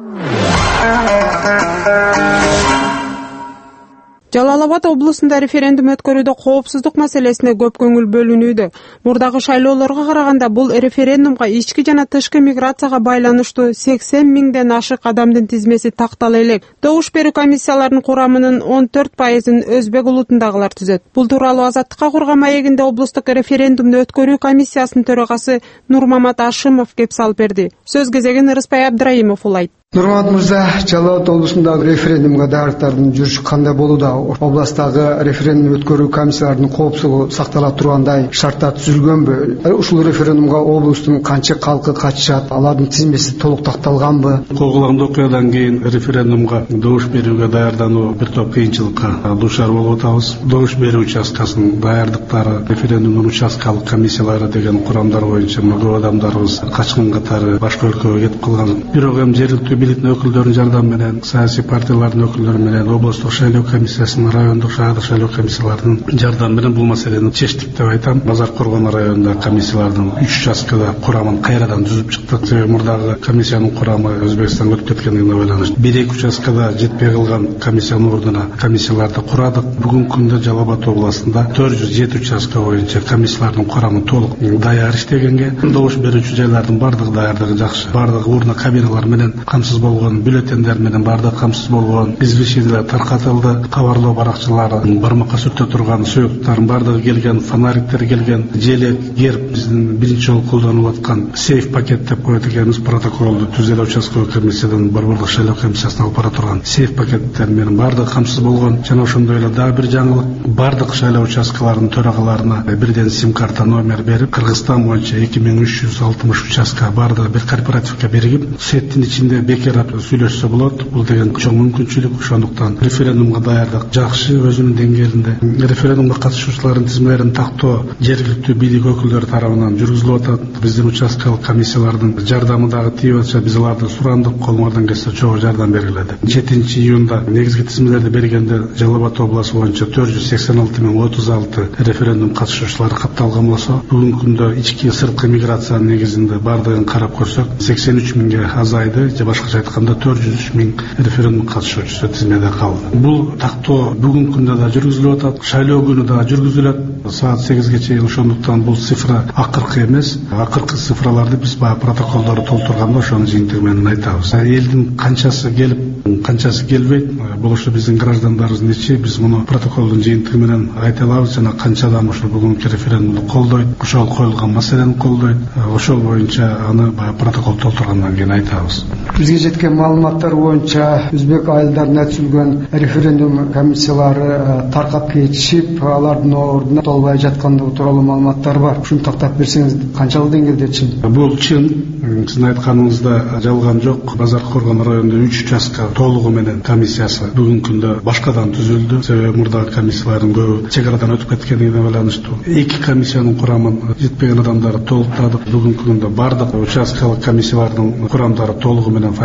Жалал Абад облусунда референдум өткөрүүдө коопсуздук маселесине көп көңүл бөлүнүүдө. Мурдагы шайлоолорго караганда бул референдумга ички жана тышкы миграцияга байланыштуу сексен миңден ашык адамдын тизмеси тактала элек. Добуш берүү комиссияларынын курамынын он төрт пайызын өзбек улутундагылар түзөт. Бул тууралуу Азаттыкка курган маегинде облустук референдумду өткөрүү комиссиясынын төрагасы Нурмамат Ашимов кеп салып берди. Сөз кезегин Ырыспай Абдраимов улайт. Нурмат мырза, Жалал Абад облусундагы референдумга даярдыктардын жүрүшү кандай болууда? Областагы референдум өткөрүү комиссияларынын коопсуздугу сактала тургандай шарттар түзүлгөнбү? Ушул референдумга облустун канча калкы катышат? Алардын тизмеси толук такталганбы? Кооголондуу окуядан кийин референдумга добуш берүүгө даярдануу бир топ кыйынчылыкка дуушар болуп атабыз. Добуш берүү участкасынын даярдыктары, референдумдун участкалык комиссиялары деген курамдар боюнча көп адамдарыбыз качкын катары башка өлкөгө кетип калган. Бирок эми жергиликтүү бийликтин өкүлдөрүнүн жардамы менен, саясий партиялардын өкүлдөрү менен, облустук шайлоо комиссиясынын, райондук шаардык шайлоо комиссияларынын жардамы менен бул маселени чечтик деп айтам. Базар Коргон районунда комиссиялардын үч участкада курамын кайрадан түзүп чыктык. Себеби мурдагы комиссиянын курамы Өзбекстанга өтүп кеткендигине байланыштуу бир эки участкада жетпей калган комиссиянын ордуна комиссияларды курадык. Бүгүнкү күндө Жалал Абад областында төрт жүз жети участка боюнча комиссиялардын курамы толук даяр иштегенге, добуш берүүчү жайлардын бардыгы даярдыгы жакшы. Бардык урна кабиналар менен камсыз болгон, бюллетендер менен бардык камсыз болгон, извещениялар таркатылды, кабарлоо баракчалары, бармакка сүртө турган сөйөктөрдүн бардыгы келген, фонариктер келген, желек, герб, биздин биринчи жолу колдонулуп аткан сейф пакет деп коет экенбиз, протоколду түз элүү участкалык комиссиядан борбордук шайлоо комиссиясына алып бара турган сейф пакеттер менен бардыгы камсыз болгон. Жана ошондой эле дагы бир жаңылык, бардык шайлоо участкаларынын төрагаларына бирден сим карта номер берип, Кыргызстан боюнча эки миң үч жүз алтымыш участка бардыгы бир корпоративге биригип, сеттин ичинде бекерап сүйлөшсө болот. Бул деген чоң мүмкүнчүлүк. Ошондуктан референдумга даярдык жакшы, өзүнүн деңгээлинде. Референдумга катышуучулардын тизмелерин тактоо жергиликтүү бийлик өкүлдөрү тарабынан жүргүзүлүп атат. Биздин участкалык комиссиялардын жардамы дагы тийип атат. Биз аларды сурандык, колуңардан келсе чогуу жардам бергиле деп. жетинчи июнда негизги тизмелерди бергенде Жалал Абад областы боюнча төрт жүз сексен алты миң отуз алты референдум катышуучулары катталган болсо, бүгүнкү күндө ички сырткы миграциянын негизинде бардыгын карап көрсөк, сексен үч миңге азайды, же башкача айтканда төрт жүз үч миң референдум катышуучусу тизмеде калды. Бул тактоо бүгүнкү күндө да жүргүзүлүп атат, шайлоо күнү да жүргүзүлөт, саат сегизге чейин. Ошондуктан бул цифра акыркы эмес. Акыркы цифраларды биз баягы протоколдорду толтурганда ошонун жыйынтыгы менен айтабыз. Элдин канчасы келип, канчасы келбейт, бул ошо биздин граждандарыбыздын ичи. Биз муну протоколдун жыйынтыгы менен айта алабыз. Жана канча адам ушул бүгүнкү референдумду колдойт, ошол коюлган маселени колдойт, ошол боюнча аны баягы протокол толтургандан кийин айтабыз. Бизге жеткен маалыматтар боюнча өзбек айылдарына түзүлгөн референдум комиссиялары таркап кетишип, алардын ордуна толбой жаткандыгы тууралуу маалыматтар бар. Ушуну тактап берсеңиз, канчалык деңгээлде чын? Бул чын. Сиздин айтканыңызда жалган жок. Базар Коргон районунда үч участка толугу менен комиссиясы бүгүнкү күндө башкадан түзүлдү. Себеби мурдагы комиссиялардын көбү чек арадан өтүп кеткендигине байланыштуу. Эки комиссиянын курамын жетпеген адамдарды толуктадык. Бүгүнкү күндө бардык участкалык комиссиялардын курамдары толугу менен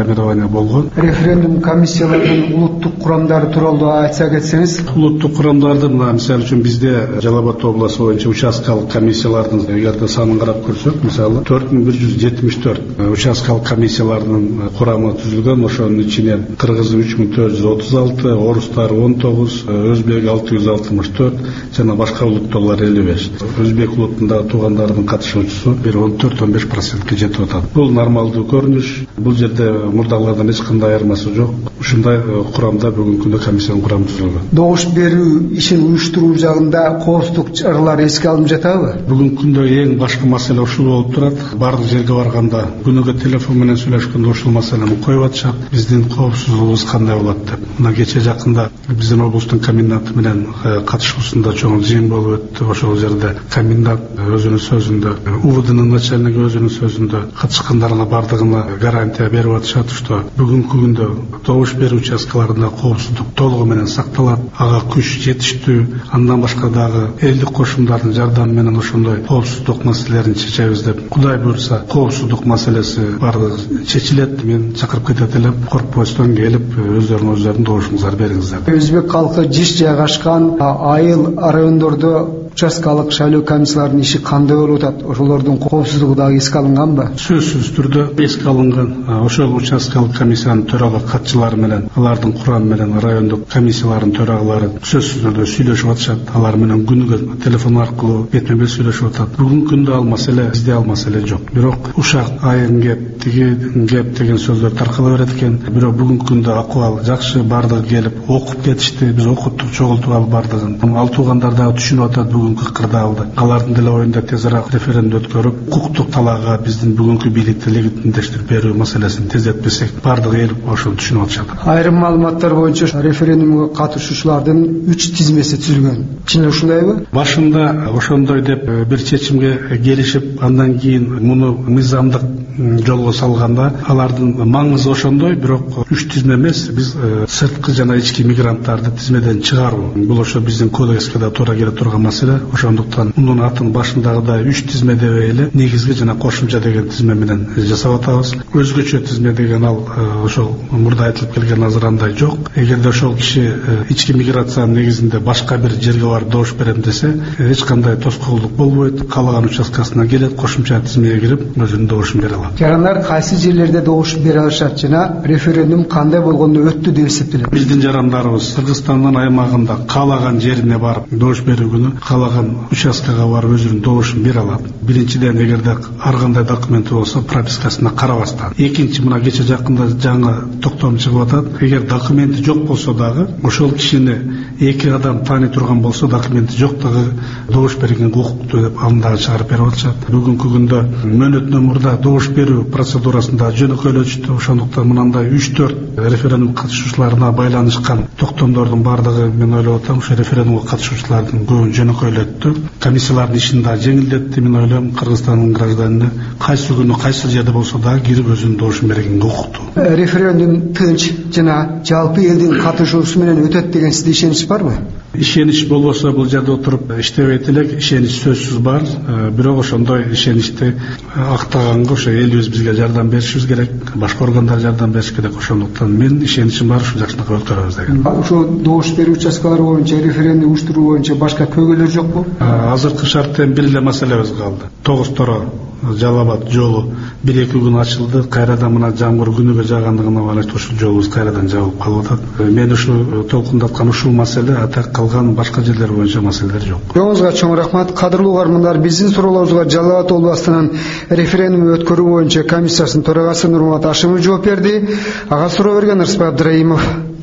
формирование болгон. Референдум комиссияларынын улуттук курамдары тууралуу айтса кетсеңиз. Улуттук курамдарды мына мисалы үчүн бизде Жалал Абад областы боюнча участкалык комиссиялардын эгерде санын карап көрсөк, мисалы төрт миң бир жүз жетимиш төрт участкалык комиссиялардын курамы түзүлгөн. Ошонун ичинен кыргыздын үч миң төрт жүз отуз алты, орустар он тогуз, өзбек алты жүз алтымыш төрт жана башка улуттуулар элүү беш. Өзбек улутундагы туугандардын катышуучусу бир он төрт он беш процентке жетип атат. Бул нормалдуу көрүнүш. Бул жерде мурдагылардан эч кандай айырмасы жок. Ушундай курамда бүгүнкү күндө комиссиянын курамы түзүлгөн. Добуш берүү ишин уюштуруу жагында коопсуздук чаралары эске алынып жатабы? Бүгүнкү күндө эң башкы маселе ушул болуп турат. Бардык жерге барганда күнүгө телефон менен сүйлөшкөндө ушул маселени коюп атышат. Биздин коопсуздугубуз кандай болот деп. Мына кече жакында биздин облустун коменданты менен катышуусунда чоң жыйын болуп өттү. Ошол жерде комендант өзүнүн сөзүндө, УВДнын начальниги өзүнүн сөзүндө катышкандарына бардыгына гарантия берип атышат, что бүгүнкү күндө добуш берүү участкаларында коопсуздук толугу менен сакталат, ага күч жетиштүү, андан башка дагы элдик кошумдардын жардамы менен ошондой коопсуздук маселелерин чечебиз деп. Кудай буйрса, коопсуздук маселеси бардыгы чечилет. Мен чакырып кетет элем, коркпостон келип өздөрүнүн өздөрүнүн добушуңуздар бериңиздер. Өзбек калкы жиш жайгашкан айыл райондордо участкалык шайлоо комиссияларынын иши кандай болуп атат? Ошолордун коопсуздугу дагы эске алынганбы? Сөзсүз түрдө эске алынган. Ошол участкалык комиссиянын төрага катчылары менен, алардын курамы менен райондук комиссиялардын төрагалары сөзсүз түрдө сүйлөшүп атышат. Алар менен күнүгө телефон аркылуу бетме-бет сүйлөшүп атат. Бүгүнкү күндө ал маселе, бизде ал маселе жок. Бирок ушак, айын кеп, тиги кеп деген сөздөр таркала берет экен. Бирок бүгүнкү күндө акыбал жакшы, бардыгы келип окуп кетишти. Биз окуттук, чогултуп алып бардыгын. Ал туугандар дагы түшүнүп атат бүгүнкү кырдаалды. Алардын деле оюнда тез арак референдум өткөрүп, укуктук талаага биздин бүгүнкү бийликти легитимдештирип берүү маселесин тездетпесек, бардыгы эл ошону түшүнүп атышат. Айрым маалыматтар боюнча референдумга катышуучулардын үч тизмеси түзүлгөн. Чын эле ушундайбы? Башында ошондой деп бир чечимге келишип, андан кийин муну мыйзамдык жолго салганда алардын маңызы ошондой, бирок үч тизме эмес, биз сырткы жана ички мигранттарды тизмеден чыгаруу. Бул ошо биздин кодекске да туура келе турган маселе. Ошондуктан мунун атын башындагыдай үч тизме дебей эле негизги жана кошумча деген тизме менен жасап атабыз. Өзгөчө тизме деген ал ошол мурда айтылып келген азыр андай жок. Эгерде ошол киши ички миграциянын негизинде башка бир жерге барып добуш берем десе, эч кандай тоскоолдук болбойт. Каалаган участкасына келет, кошумча тизмеге кирип өзүнүн добушун бере алат. Жарандар кайсы жерлерде добуш бере алышат жана референдум кандай болгондо өттү деп эсептелет? Биздин жарандарыбыз Кыргызстандын аймагында каалаган жерине барып добуш берүү күнү каалаган участкага барып өзүнүн добушун бере алат. Биринчиден, эгерде ар кандай документи болсо, пропискасына карабастан. Экинчи, мына кече жакында жаңы токтом чыгып атат. Эгер документи жок болсо дагы, ошол кишини эки адам тааный турган болсо, документи жок дагы добуш берген укуктуу деп аны дагы чыгарып берип атышат. Бүгүнкү күндө мөөнөтүнөн мурда добуш берүү процедурасында жөнөкөйлөчтү. Ошондуктан мынандай үч төрт референдум катышуучуларына байланышкан токтомдордун бардыгы, мен ойлоп атам, ошо референдумга катышуучулардын көбүн жөнөкөйлөттү. Комиссиялардын ишин да жеңилдетти. Мен ойлойм, Кыргызстандын гражданына кайсы күнү кайсы жерде болсо дагы кирип өзүнүн добушун бергенге укуктуу. Референдум тынч жана жалпы элдин катышуусу менен өтөт деген сизде ишенич барбы? Ишенич болбосо бул жерде отуруп иштебейт элек. Ишенич сөзсүз бар. Бирок ошондой ишеничти актаганга ошо элибиз бизге жардам беришибиз керек, башка органдар жардам бериш керек. Ошондуктан мен ишеничим бар, ушул жакшынакай өткөрөбүз деген. Ошо добуш берүү участкалары боюнча референдум уюштуруу боюнча башка көйгөйлөр жокпу? Азыркы шарттан бир эле маселебиз калды. Тогуз торо Жалал Абад жолу бир эки күн ачылды. Кайрадан мына жамгыр күнүгө жаагандыгына байланыштуу ушул жолубуз кайрадан жабылып калып атат. Мен ушул толкундаткан ушул маселе, ата калган башка жерлер боюнча маселелер жок. Жоңузга чоң рахмат. Кадырлуу угармандар, биздин суроолорубузга Жалал Абад областынын референдум өткөрүү боюнча комиссиясынын төрагасы Нурмат Ашимов жооп берди. Ага суроо берген Ырысбай Абдыраимов.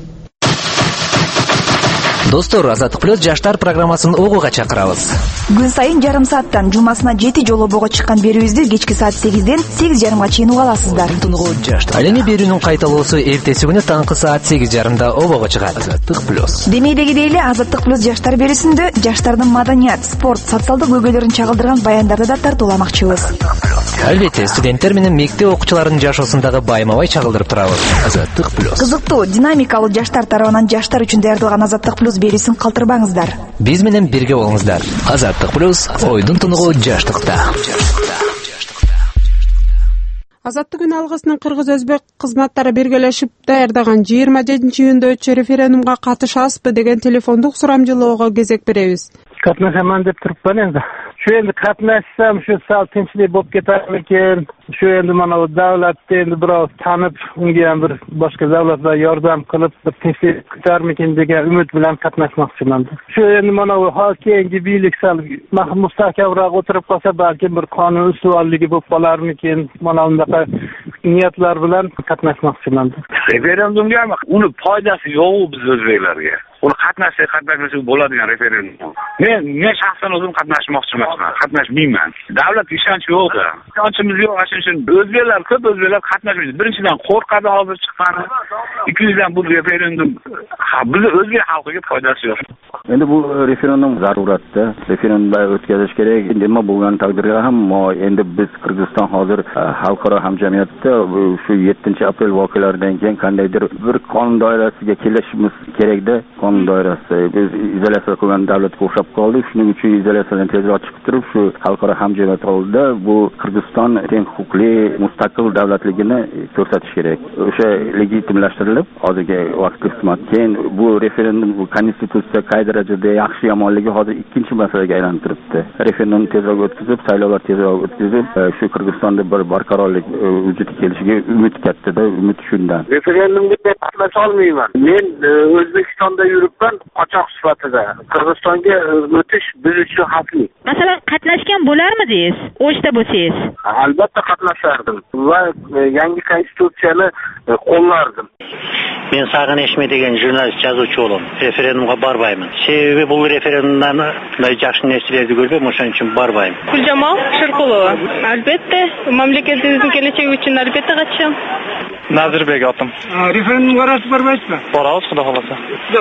Достор, Азаттык плюс жаштар программасын огуга чакырабыз. Күн сайын жарым сааттан жумасына жети жолу обого чыккан берүүбүздү кечки саат сегизден сегиз жарымга чейин уга аласыздар. Ал эми берүүнүн кайталоосу эртеси күнү таңкы саат сегиз жарымда обого чыгат. Азаттык плюс. Демейдегидей эле Азаттык плюс жаштар берүүсүндө жаштардын маданият, спорт, социалдык көйгөйлөрүн чагылдырган баяндарды да тартууламакчыбыз. Албетте, студенттер менен мектеп окуучуларынын жашоосундагы байма-бай чагылдырып турабыз. Азаттык плюс. Кызыктуу, динамикалуу жаштар тарабынан жаштар үчүн даярдалган Азаттык плюс берүүсүн калтырбаңыздар. Биз менен бирге болуңуздар. Азаттык плюс, ойдун тунугу жаштыкта. Азаттык күн алгысынын кыргыз-өзбек кызматтары биргелешип даярдаган жыйырма жетинчи июнда өтчү референдумга катышасызбы деген телефондук сурамжылоого кезек беребиз. Катнашаман деп турупман энди. Şu endi katnaşsam şu sal tinchlik bo'lib ketarmikin? Şu endi mana bu davlatni endi biroz tanib, unga ham bir boshqa davlatlar yordam qilib bir tinchlik kutarmikin degan umid bilan qatnashmoqchiman. Şu endi mana bu hokimgi biylik sal mustahkamroq o'tirib qolsa, balki bir qonun ustuvorligi bo'lib qolarmikin? Mana bunaqa niyatlar bilan qatnashmoqchiman. Referendumga uni foydasi yo'q biz o'zbeklarga. Uni qatnashsa qatnashmasa bo'ladigan referendum. Men men shaxsan o'zim qatnashmoqchiman, qatnashmayman. Davlat ishonchi yo'q-da. Ishonchimiz yo'q, shuning uchun o'zbeklar ko'p o'zbeklar qatnashmaydi. Birinchidan qo'rqadi hozir chiqqani. Ikkinchidan bu referendum biz o'zbek xalqiga foydasi yo'q. Endi bu referendum zaruratda. Referendum o'tkazish kerak. Nima bo'lgan taqdirda ham endi biz Qirg'iziston hozir xalqaro hamjamiyatda shu yettinchi aprel voqealaridan keyin qandaydir bir qonun doirasiga kelishimiz kerakda. Qonun doirasi biz izolyatsiya qilgan davlatga o'xshab qoldik. Shuning uchun izolyatsiyadan tezroq chiqib turib, shu xalqaro hamjamiyat oldida bu Qirg'iziston teng huquqli mustaqil davlatligini ko'rsatish kerak. O'sha legitimlashtirilib, hozirgi vaqtga xizmat. Keyin bu referendum, bu konstitutsiya qay darajada yaxshi yomonligi hozir ikkinchi masalaga aylanib turibdi. Referendum tezroq o'tkazib, saylovlar tezroq o'tkazib, shu Qirg'izistonda bir barqarorlik vujudga kelishiga umid kattada, umid shundan. Referendumga qatnasha olmayman. Men O'zbekistonda yuribman, qochoq sifatida. Qirg'izistonga o'tish biz uchun xavfli. Masalan, qatnashgan bo'larmidingiz? O'shda bo'lsangiz? Albatta qatnashardim va yangi konstitutsiyani qo'llardim. Men Sag'in Eshmetegen jurnalist, yozuvchi bo'laman. Referendumga bormayman. Sebebi bu referendumdan yaxshi narsalarni ko'rib, o'shaning uchun bormayman. Guljamal Shirqulova. Albatta, mamlakatimizning kelajagi uchun albatta qatnashaman. Nazirbek otim. Referendumga rasm bormaysizmi? Boramiz, xudo xolasa.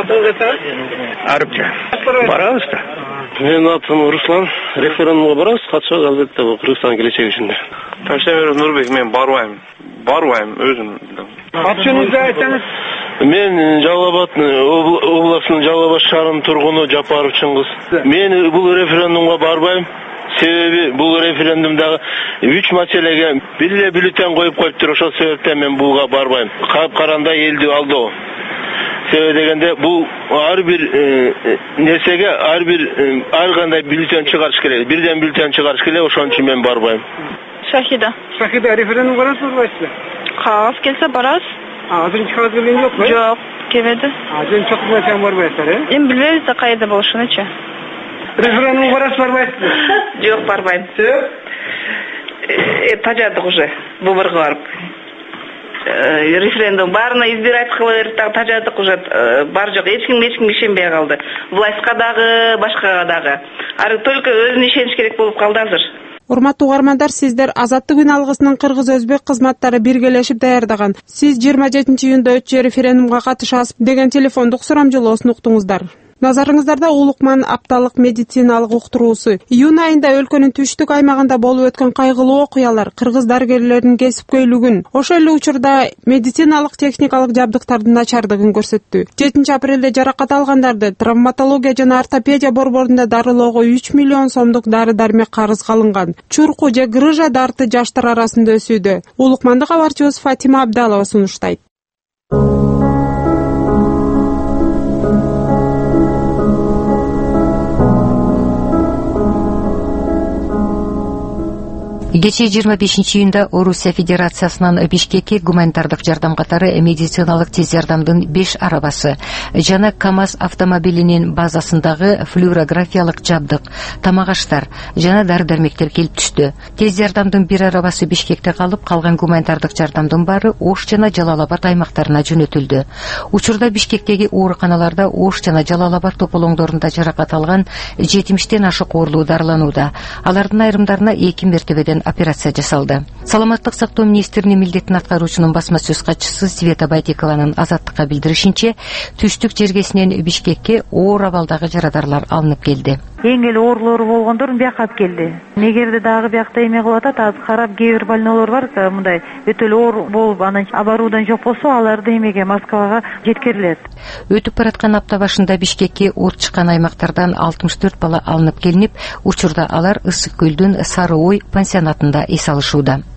Arabcha. Boramiz-da. Men atim Ruslan. Referendumga boramiz, qatnashamiz albatta bu Qirg'iziston kelajagi uchun. Tashavvur Nurbek, men bormayman. Bormayman o'zim. Atışınızı aytsangiz. Men Жалал-Абад областының Жалал-Абад шаарынын тургуну Жапаров Чыңгыз. Мен бул референдумга барбайм. Себеби бул референдумдагы үч маселеге бир бюллетень коюп коюптур. Ошол себептен мен буга барбайм. Кап каранда элди алдоо. Себеби дегенде бул ар бир нерсеге ар бир ар кандай бюллетень чыгарыш керек. Бирден бюллетень чыгарыш керек, ошон үчүн мен барбайм. Шахида. Шахида, референдум барасызбы, барасызбы? Кагаз келсе барасыз. Азырынчы кагаз келген жокпу? Жок, келбеди. Азыр чоң болсаң барбайсыздар, э? Эми билбейбиз да кайда болушуну-чы. Референдум барасыз, барбайсызбы? Жок, барбайм. Э, тажадык уже, выборго барып. Референдум баарына избирать кылып, тажадык уже бар жок. Эч ким эч ким ишенбей калды. Властька дагы, башкага дагы. Ары только өзүнө ишениш керек болуп калды азыр. Урматтуу угармандар, сиздер Азаттык күн алгысынын кыргыз-өзбек кызматтары биргелешип даярдаган сиз жыйырма жетинчи июнда өтчү референдумга катышасыз деген телефондук сурамжылоосун уктуңуздар. Назарыңыздарда Улукман апталык медициналык уктуруусу. Июнь айында өлкөнүн түштүк аймагында болуп өткөн кайгылуу окуялар кыргыз дарыгерлеринин кесипкөйлүгүн, ошол эле учурда медициналык техникалык жабдыктардын начардыгын көрсөттү. жетинчи апрелде жаракат алгандарды травматология жана ортопедия борборунда дарылоого үч миллион сомдук дары-дармек карыз калынган. Чурку же грыжа дарты жаштар арасында өсүүдө. Улукманды кабарчыбыз Фатима Абдалова сунуштайт. Кечээ жыйырма бешинчи июнда Орусия Федерациясынан Бишкекке гуманитардык жардам катары медициналык тез жардамдын беш арабасы жана КАМАЗ автомобилинин базасындагы флюорографиялык жабдык, тамак-аштар жана дары-дармектер келип түштү. Тез жардамдын бир арабасы Бишкекте калып, калган гуманитардык жардамдын баары Ош жана Жалал-Абад аймактарына жөнөтүлдү. Учурда Бишкектеги ооруканаларда Ош жана Жалал-Абад тополоңдорунда жаракат алган жетимиштен ашык оорулуу дарыланууда. Алардын айрымдарына эки мертебеден операция жасалды. Саламаттык сактоо министринин милдетин аткаруучунун басма сөз катчысы Света Байтекованын Азаттыкка билдиришинче, түштүк жергесинен Бишкекке оор абалдагы жарадарлар алынып келди. Эң эле оорулору болгондор бияка алып келди. Эгерде дагы биякта эме кылып атат, азыр карап кээ бир больнолор бар, мындай өтө эле оор болуп, анан абаруудан жок болсо, аларды эмеге Москвага жеткирилет. Өтүп бараткан апта башында Бишкекке оор чыккан аймактардан алтымыш төрт бала алынып келинип, учурда алар Ысык көлдүн Сары Ой пансионатында эс алышууда.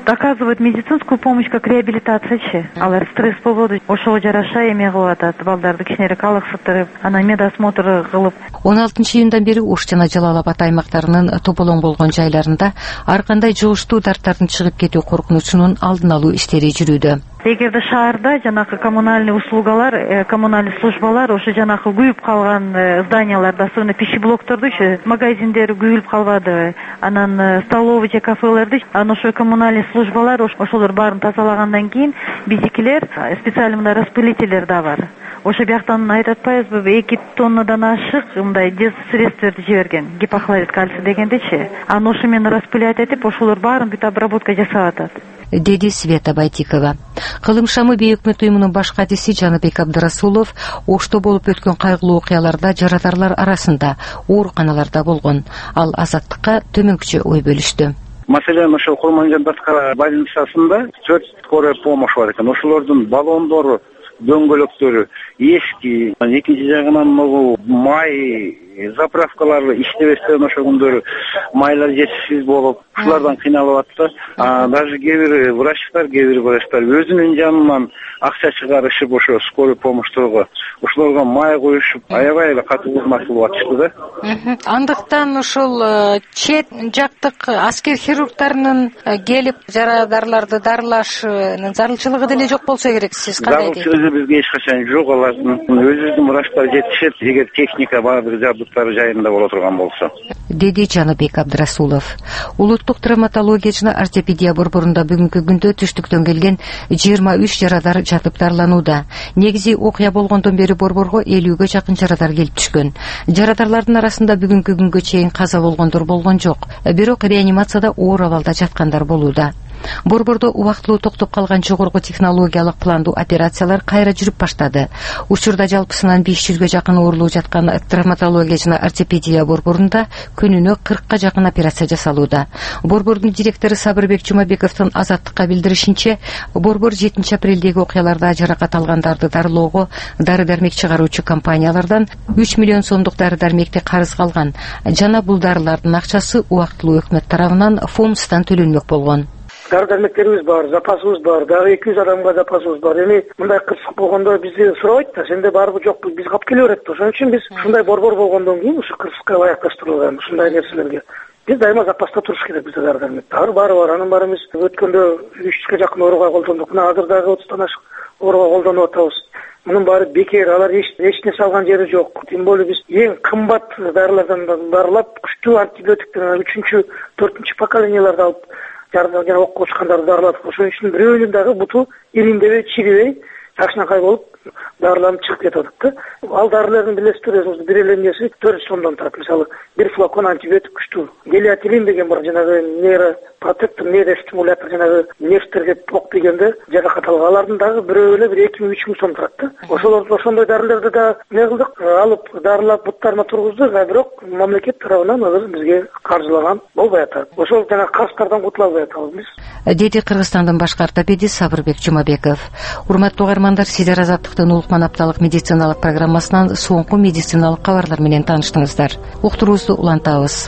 Оказывают медицинскую помощь как реабилитациячы. Алар стресс болду. Ошого жараша эме кылып атат. Балдарды кичинерээк алыксыттырып, анан медосмотр кылып. он алтынчы июндан бери Ош жана Жалал Абад аймактарынын тополоң болгон жайларында ар кандай жугуштуу дарттардын чыгып кетүү коркунучунун алдын алуу иштери жүрүүдө. Эгерде шаарда жанакы коммунальный услугалар, коммунальный службалар ошо жанакы күйүп калган зданияларда, особенно пищеблокторду, магазиндер күйүлүп калбады, анан столовый же кафелерди, анан ошо коммунальный службалар ошолор баарын тазалагандан кийин биздикилер специально мындай распылителер да бар. Ошо бияктан айтып атпайбызбы, эки тоннадан ашык мындай дезсредстволорду жиберген, гипохлорид кальций дегендечи. Анан ошо менен распылять этип, ошолор баарын бүт обработка жасап атат. Деди Света Байтикова. Кылым шамы бейөкмөт уюмунун баш катиси Жаныбек Абдрасулов Ошто болуп өткөн кайгылуу окуяларда жаратарлар арасында ооруканаларда болгон. Ал Азаттыкка төмөнкүчө ой бөлүштү. Маселен, ошо Курманжан-Баткара больницасында төрт скорая помощь бар экен. Ошолордун баллондору, дөңгөлөктөрү эски, экинчи жагынан могу май заправкалары иштебестен ошо күндөрү майлар жетишсиз болуп, ушулардан кыйналып атты. Даже кээ бир врачтар, кээ бир врачтар өзүнүн жанынан акча чыгарышып ошо скорый помощьторго ошолорго май коюшуп, аябай эле катуу кызмат кылып атышты да. Андыктан ошол чет жактык аскер хирургтарынын келип жарадарларды дарылашынын зарылчылыгы деле жок болсо керек. Сиз кандай дейсиз? Зарылчылыгы бизге эч качан жок. Алардын өзүбүздүн врачтар жетишет, эгер техника баардык жабдыктары жайында боло турган болсо. Деди Жаныбек Абдрасулов. Улуттук травматология жана ортопедия борборунда бүгүнкү күндө түштүктөн келген жыйырма үч жарадар жатып дарыланууда. Негизи окуя болгондон бери борборго элүүгө жакын жарадар келип түшкөн. Жарадарлардын арасында бүгүнкү күнгө чейин каза болгондор болгон жок. Бирок реанимацияда оор абалда жаткандар болууда. Борбордо убактылуу токтоп калган жогорку технологиялык пландуу операциялар кайра жүрүп баштады. Учурда жалпысынан беш жүзгө жакын оорулуу жаткан травматология жана ортопедия борборунда күнүнө кыркка жакын операция жасалууда. Борбордун директору Сабырбек Жумабековдун Азаттыкка билдиришинче, борбор жетинчи апрелдеги окуяларда жаракат алгандарды дарылоого дары-дармек чыгаруучу компаниялардан үч миллион сомдук дары-дармекти карыз калган жана бул дарылардын акчасы убактылуу өкмөт тарабынан фондтан төлөнмөк болгон. Дары-дармектерибиз бар, запасыбыз бар, дагы эки жүз адамга запасыбыз бар. Эми мындай кырсык болгондо бизди сурабайт да, сенде барбы жокпу, биз калып келе берет. Ошон үчүн биз ушундай борбор болгондон кийин ушу кырсыкка ылайыкташтырылган ушундай нерселерге биз дайыма запаста туруш керек. Бизде дары-дармек баары баары бар. Анын баары биз өткөндө үч жүзгө жакын ооруга колдондук. Мына азыр дагы отуздан ашык ооруга колдонуп атабыз. Мунун баары бекер, алар эч эч нерсе алган жери жок. Тем более биз эң кымбат дарылардан дарылап, күчтүү антибиотиктер үчүнчү, төртүнчү поколенияларды алып жардам жана окко чыккандарды дарыладык. Ошон үчүн бирөөнүн дагы буту иринбей, чирибей, жакшынакай болуп дарыланып чыгып кетип атат да. Ал дарылардын билесиздер, өзүңүз бир эле эмнеси төрт жүз сомдон турат. Мисалы, бир флакон антибиотик күчтүү. Гелиотилин деген бар, жанагы нейропротектор, нейростимулятор, жанагы нервтерге ток дегенде жаракат алган. Алардын дагы бирөө эле бир эки миң үч миң сом турат да. Ошолорду ошондой дарыларды да эмне кылдык, алып дарылап буттарына тургуздук, бирок мамлекет тарабынан азыр бизге каржылаган болбой атат. Ошол жана карыздардан кутула албай атабыз биз. Деди Кыргызстандын баш ортопеди Сабырбек Жумабеков. Урматтуу угармандар, сиздер Азаттыктын улукман апталык медициналык программасынан соңку медициналык кабарлар менен тааныштыңыздар. Уктуруубузду улантабыз.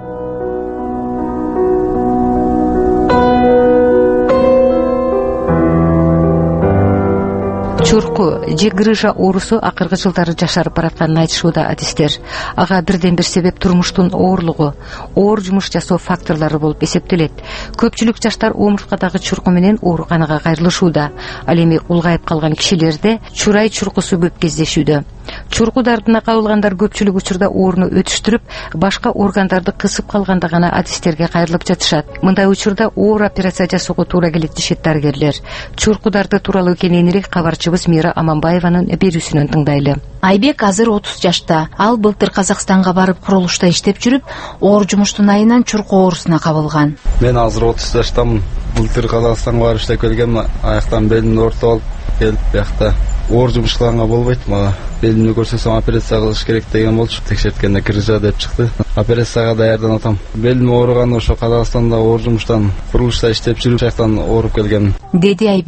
Чурку же грыжа оорусу акыркы жылдары жашарып баратканын айтышууда адистер. Ага бирден бир себеп турмуштун оорлугу, оор жумуш жасоо факторлору болуп эсептелет. Көпчүлүк жаштар омурткадагы чурку менен ооруканага кайрылышууда. Ал эми улгайып калган кишилерде чурай чуркусу көп кездешүүдө. Чурку дартына кабылгандар көпчүлүк учурда ооруну өтүштүрүп, башка органдарды кысып калганда гана адистерге кайрылып жатышат. Мындай учурда оор операция жасоого туура келет дешет дарыгерлер. Чурку дарты тууралуу кененирээк кабарчыбыз Мира Аманбаеванын берүүсүнөн тыңдайлы. Айбек азыр отуз жашта. Ал былтыр Казакстанга барып курулушта иштеп жүрүп, оор жумуштун айынан чурку оорусуна кабылган. Мен азыр отуз жаштамын. Былтыр Казакстанга барып иштеп келгем, аяктан белимди ооруп алып келип, биякта оор жумуш кылганга болбойт, мага белимди көрсөсөм операция кылыш керек деген болчу. Текшерткенде грыжа деп чыкты. Операцияга даярданып атам. Белим ооруган ошо Казакстанда оор жумуштан курулушта иштеп жүрүп, аяктан ооруп келгем. Деди Айбек.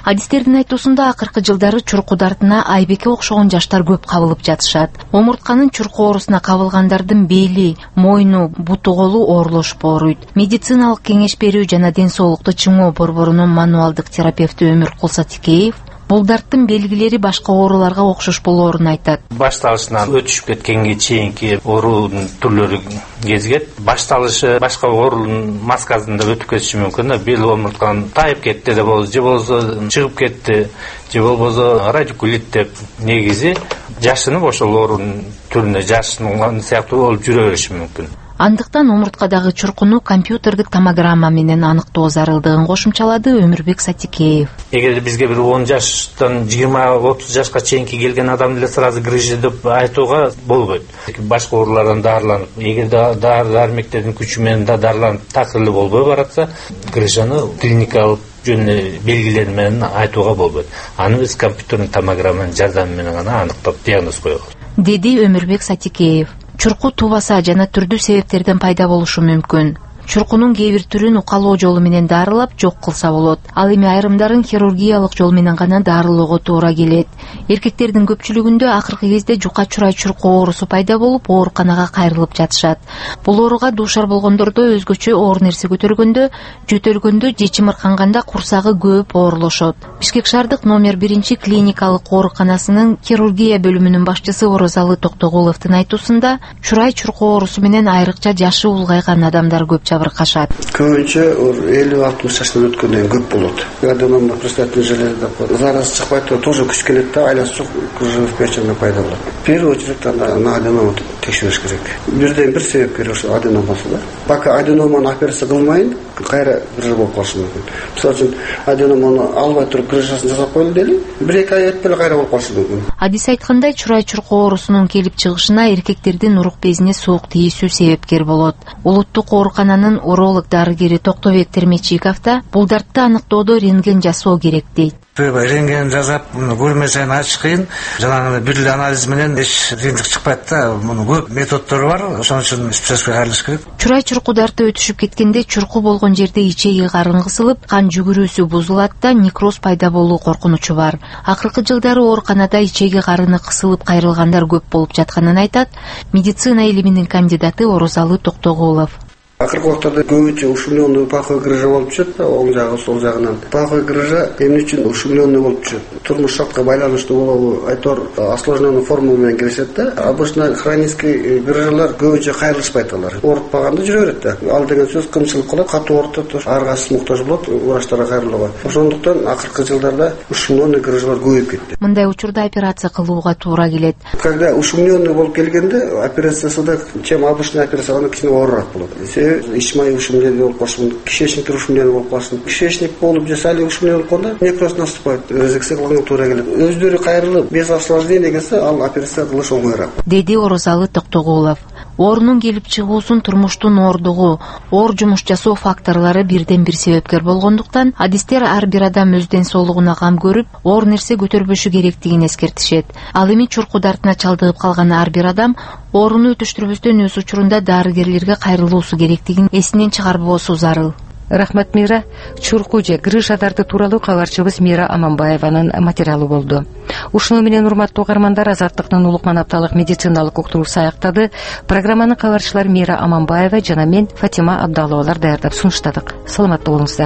Адистердин айтуусунда акыркы жылдары чурку дартына Айбекке окшогон жаштар көп кабылып жатышат. Омуртканын чурку оорусуна кабылгандардын бели, мойну, буту колу оорлошуп ооруйт. Медициналык кеңеш берүү жана ден соолукту чыңоо борборунун мануалдык терапевти Өмүркул Сатикеев бул дарттын белгилери башка ооруларга окшош болоорун айтат. Башталышынан өтүшүп кеткенге чейинки оорунун түрлөрү кезигет. Башталышы башка оорунун маскасында өтүп кетиши мүмкүн. Бел омурткан тайып кетти деп болобу, же болбосо чыгып кетти, же болбосо радикулит деп негизи жашынып ошол оорунун түрүнө жашынган сыяктуу болуп жүрө бериши мүмкүн. Андыктан омурткадагы чуркуну компьютердик томограмма менен аныктоо зарылдыгын кошумчалады Өмүрбек Сатикеев. Эгер бизге бир он жаштан жыйырма отуз жашка чейинки келген адам деле сразу грыжа деп айтууга болбойт. Башка оорулардан дарыланып, эгер дары дармектердин күчү менен да дарыланып такыр эле болбой баратса, грыжаны клиникалык жөнү белгилери менен айтууга болбойт. Аны биз компьютердик томограмманын жардамы менен гана аныктап диагноз коебуз, деди Өмүрбек Сатикеев. Чурку тубаса жана түрдүү себептерден пайда болушу мүмкүн. Чуркунун кээ бир түрүн укалоо жолу менен дарылап жок кылса болот. Ал эми айрымдарын хирургиялык жол менен гана дарылоого туура келет. Эркектердин көпчүлүгүндө акыркы кезде жука чурай чурку оорусу пайда болуп, ооруканага кайрылып жатышат. Бул ооруга дуушар болгондордо өзгөчө оор нерсе көтөргөндө, жөтөлгөндө же чымырканганда курсагы көп оорлошот. Бишкек шаардык номер биринчи клиникалык ооруканасынын хирургия бөлүмүнүн башчысы Орозалы Токтогуловдун айтуусунда, чурай чурку оорусу менен айрыкча жашы улгайган адамдар көп жабыркашат. Көбүнчө элүү алтымыш жаштан өткөндөн көп болот. Адамдар простатный железда зараз чыкпай туруп тоже күч келет да, айласы кожуров печени пайда болот. В первую очередь ана аденома текшериш керек. Бирден бир себепкер ошо аденомасы да. Пока аденоманы операция кылмайын, кайра грыжа болуп калышы мүмкүн. Мисалы үчүн аденоманы албай туруп грыжасын жасап коелу дейли, бир эки ай өтпөй эле кайра болуп калышы мүмкүн. Адис айткандай, чурай чурку оорусунун келип чыгышына эркектердин урук безине суук тийүүсү себепкер болот. Улуттук оорукананын уролог дарыгери Токтобек Термечиковда бул дартты аныктоодо рентген жасоо керек дейт. Рентген жасап, көрмө сайын ачыш кыйын. Жанагы бир эле анализ менен эч рентген чыкпайт да. Мунун көп методдору бар, ошон үчүн специалистке кайрылыш керек. Чурай чурку дарты өтүшүп кеткенде чурку болгон жерде ичеги карын кысылып, кан жүгүрүүсү бузулат да, некроз пайда болуу коркунучу бар. Акыркы жылдары ооруканада ичеги карыны кысылып кайрылгандар көп болуп жатканын айтат медицина илиминин кандидаты Орозалы Токтогулов. Акыркы убактарда көбүнчө ушумленный паховый грыжа болуп жүрөт да, оң жагы сол жагынан. Паховый грыжа эмне үчүн ушумленный болуп жүрөт? Турмуш шартка байланыштуу болобу, айтор осложненный форма менен киришет да. Обычно хронический грыжалар көбүнчө кайрылышпайт алар. Оорутпаганда жүрө берет да. Ал деген сөз кымчылык кылып, катуу оорутат, аргасыз муктаж болот врачтарга кайрылууга. Ошондуктан акыркы жылдарда ушумленный грыжалар көбөйүп кетти. Мындай учурда операция кылууга туура келет. Когда ушумленный болуп келгенде операциясында чем обычный операциядан кичине оорураак болот. ичмай ушумление болуп калсын, кишечник ушумление болуп калсын. Кишечник болуп же сали ушумление болуп калганда некроз наступает, резекция кылганга туура келет. Өздөрү кайрылып, без осложнений келсе, ал операция кылыш оңоюраак, деди Орозалы Токтогулов. Оорунун келип чыгуусун турмуштун оордугу, оор жумуш жасоо факторлору бирден бир себепкер болгондуктан, адистер ар бир адам өз ден соолугуна кам көрүп, оор нерсе көтөрбөшү керектигин эскертишет. Ал эми чурку дартына чалдыгып калган ар бир адам ооруну өтүштүрбөстөн өз учурунда дарыгерлерге кайрылуусу керектигин эсинен чыгарбоосу зарыл. Рахмат Мира. Чурку же грыжа дарты тууралуу кабарчыбыз Мира Аманбаеванын материалы болду. Ушуну менен урматтуу угармандар, Азаттыктын улукман апталык медициналык уктуруусу аяктады. Программанын кабарчылары Мира Аманбаева жана мен Фатима Абдаловалар даярдап сунуштадык. Саламаттуу болуңуздар.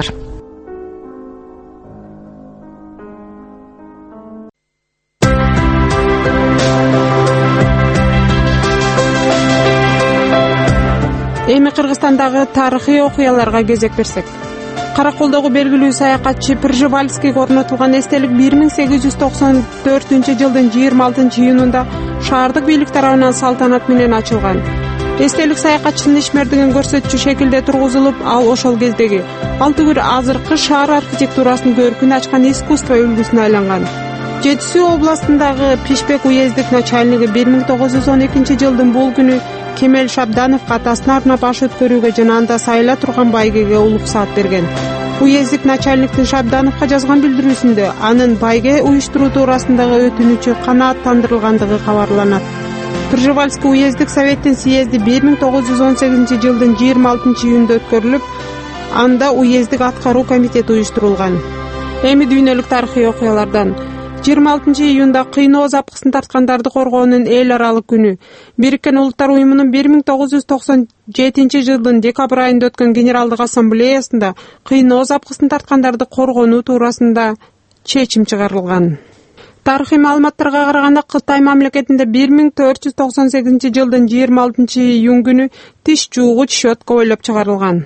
Эми Кыргызстандагы тарыхый окуяларга кезек берсек. Караколдогу белгилүү саякатчы Пржевальскийге орнотулган эстелик бир миң сегиз жүз токсон төртүнчү жылдын жыйырма алтынчы июнунда шаардык бийлик тарабынан салтанат менен ачылган. Эстелик саякатчынын ишмердигин көрсөтчү шекилде тургузулуп, ал ошол кездеги ал түгүл азыркы шаар архитектурасын көркүн ачкан искусство үлгүсүнө айланган. Жети Суу областындагы Пишпек уездик начальниги бир миң тогуз жүз он экинчи жылдын бул күнү Кемел Шабдановго атасына арнап аш өткөрүүгө жана анда сайла турган байгеге улук саат берген. Уездик начальниктин Шабдановго жазган билдирүүсүндө анын байге уюштуруу туурасындагы өтүнүчү канааттандырылгандыгы кабарланат. Пржевальский уездик советтин съезди бир миң тогуз жүз он сегизинчи жылдын жыйырма алтынчы июнунда өткөрүлүп, анда уездик аткаруу комитети уюштурулган. Эми дүйнөлүк тарыхый окуялардан жыйырма алтынчы июнда кыйноо запкысын тарткандарды коргоонун эл аралык күнү. Бириккен Улуттар уюмунун бир миң тогуз жүз токсон жетинчи жылдын декабрь айында өткөн Генералдык ассамблеясында кыйноо запкысын тарткандарды коргонуу туурасында чечим чыгарылган. Тарыхый маалыматтарга караганда Кытай мамлекетинде бир миң төрт жүз токсон сегизинчи жылдын жыйырма алтынчы июнь күнү тиш жуугуч щетка ойлоп чыгарылган.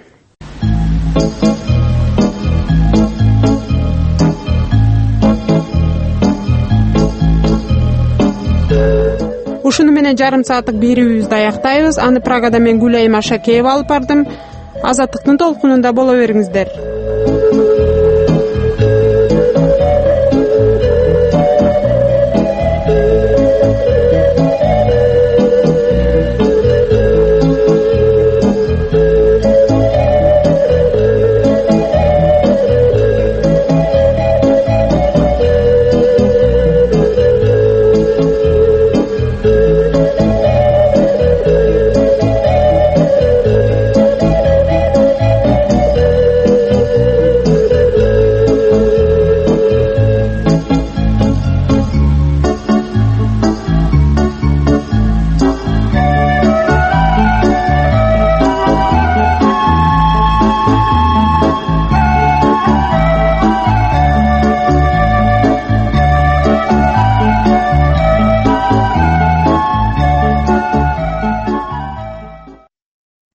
Ушуну менен жарым сааттык берүүбүздү аяктайбыз. Аны Прагада мен Гүлайым Ашакеева алып бардым. Азаттыктын толкунунда боло бериңиздер.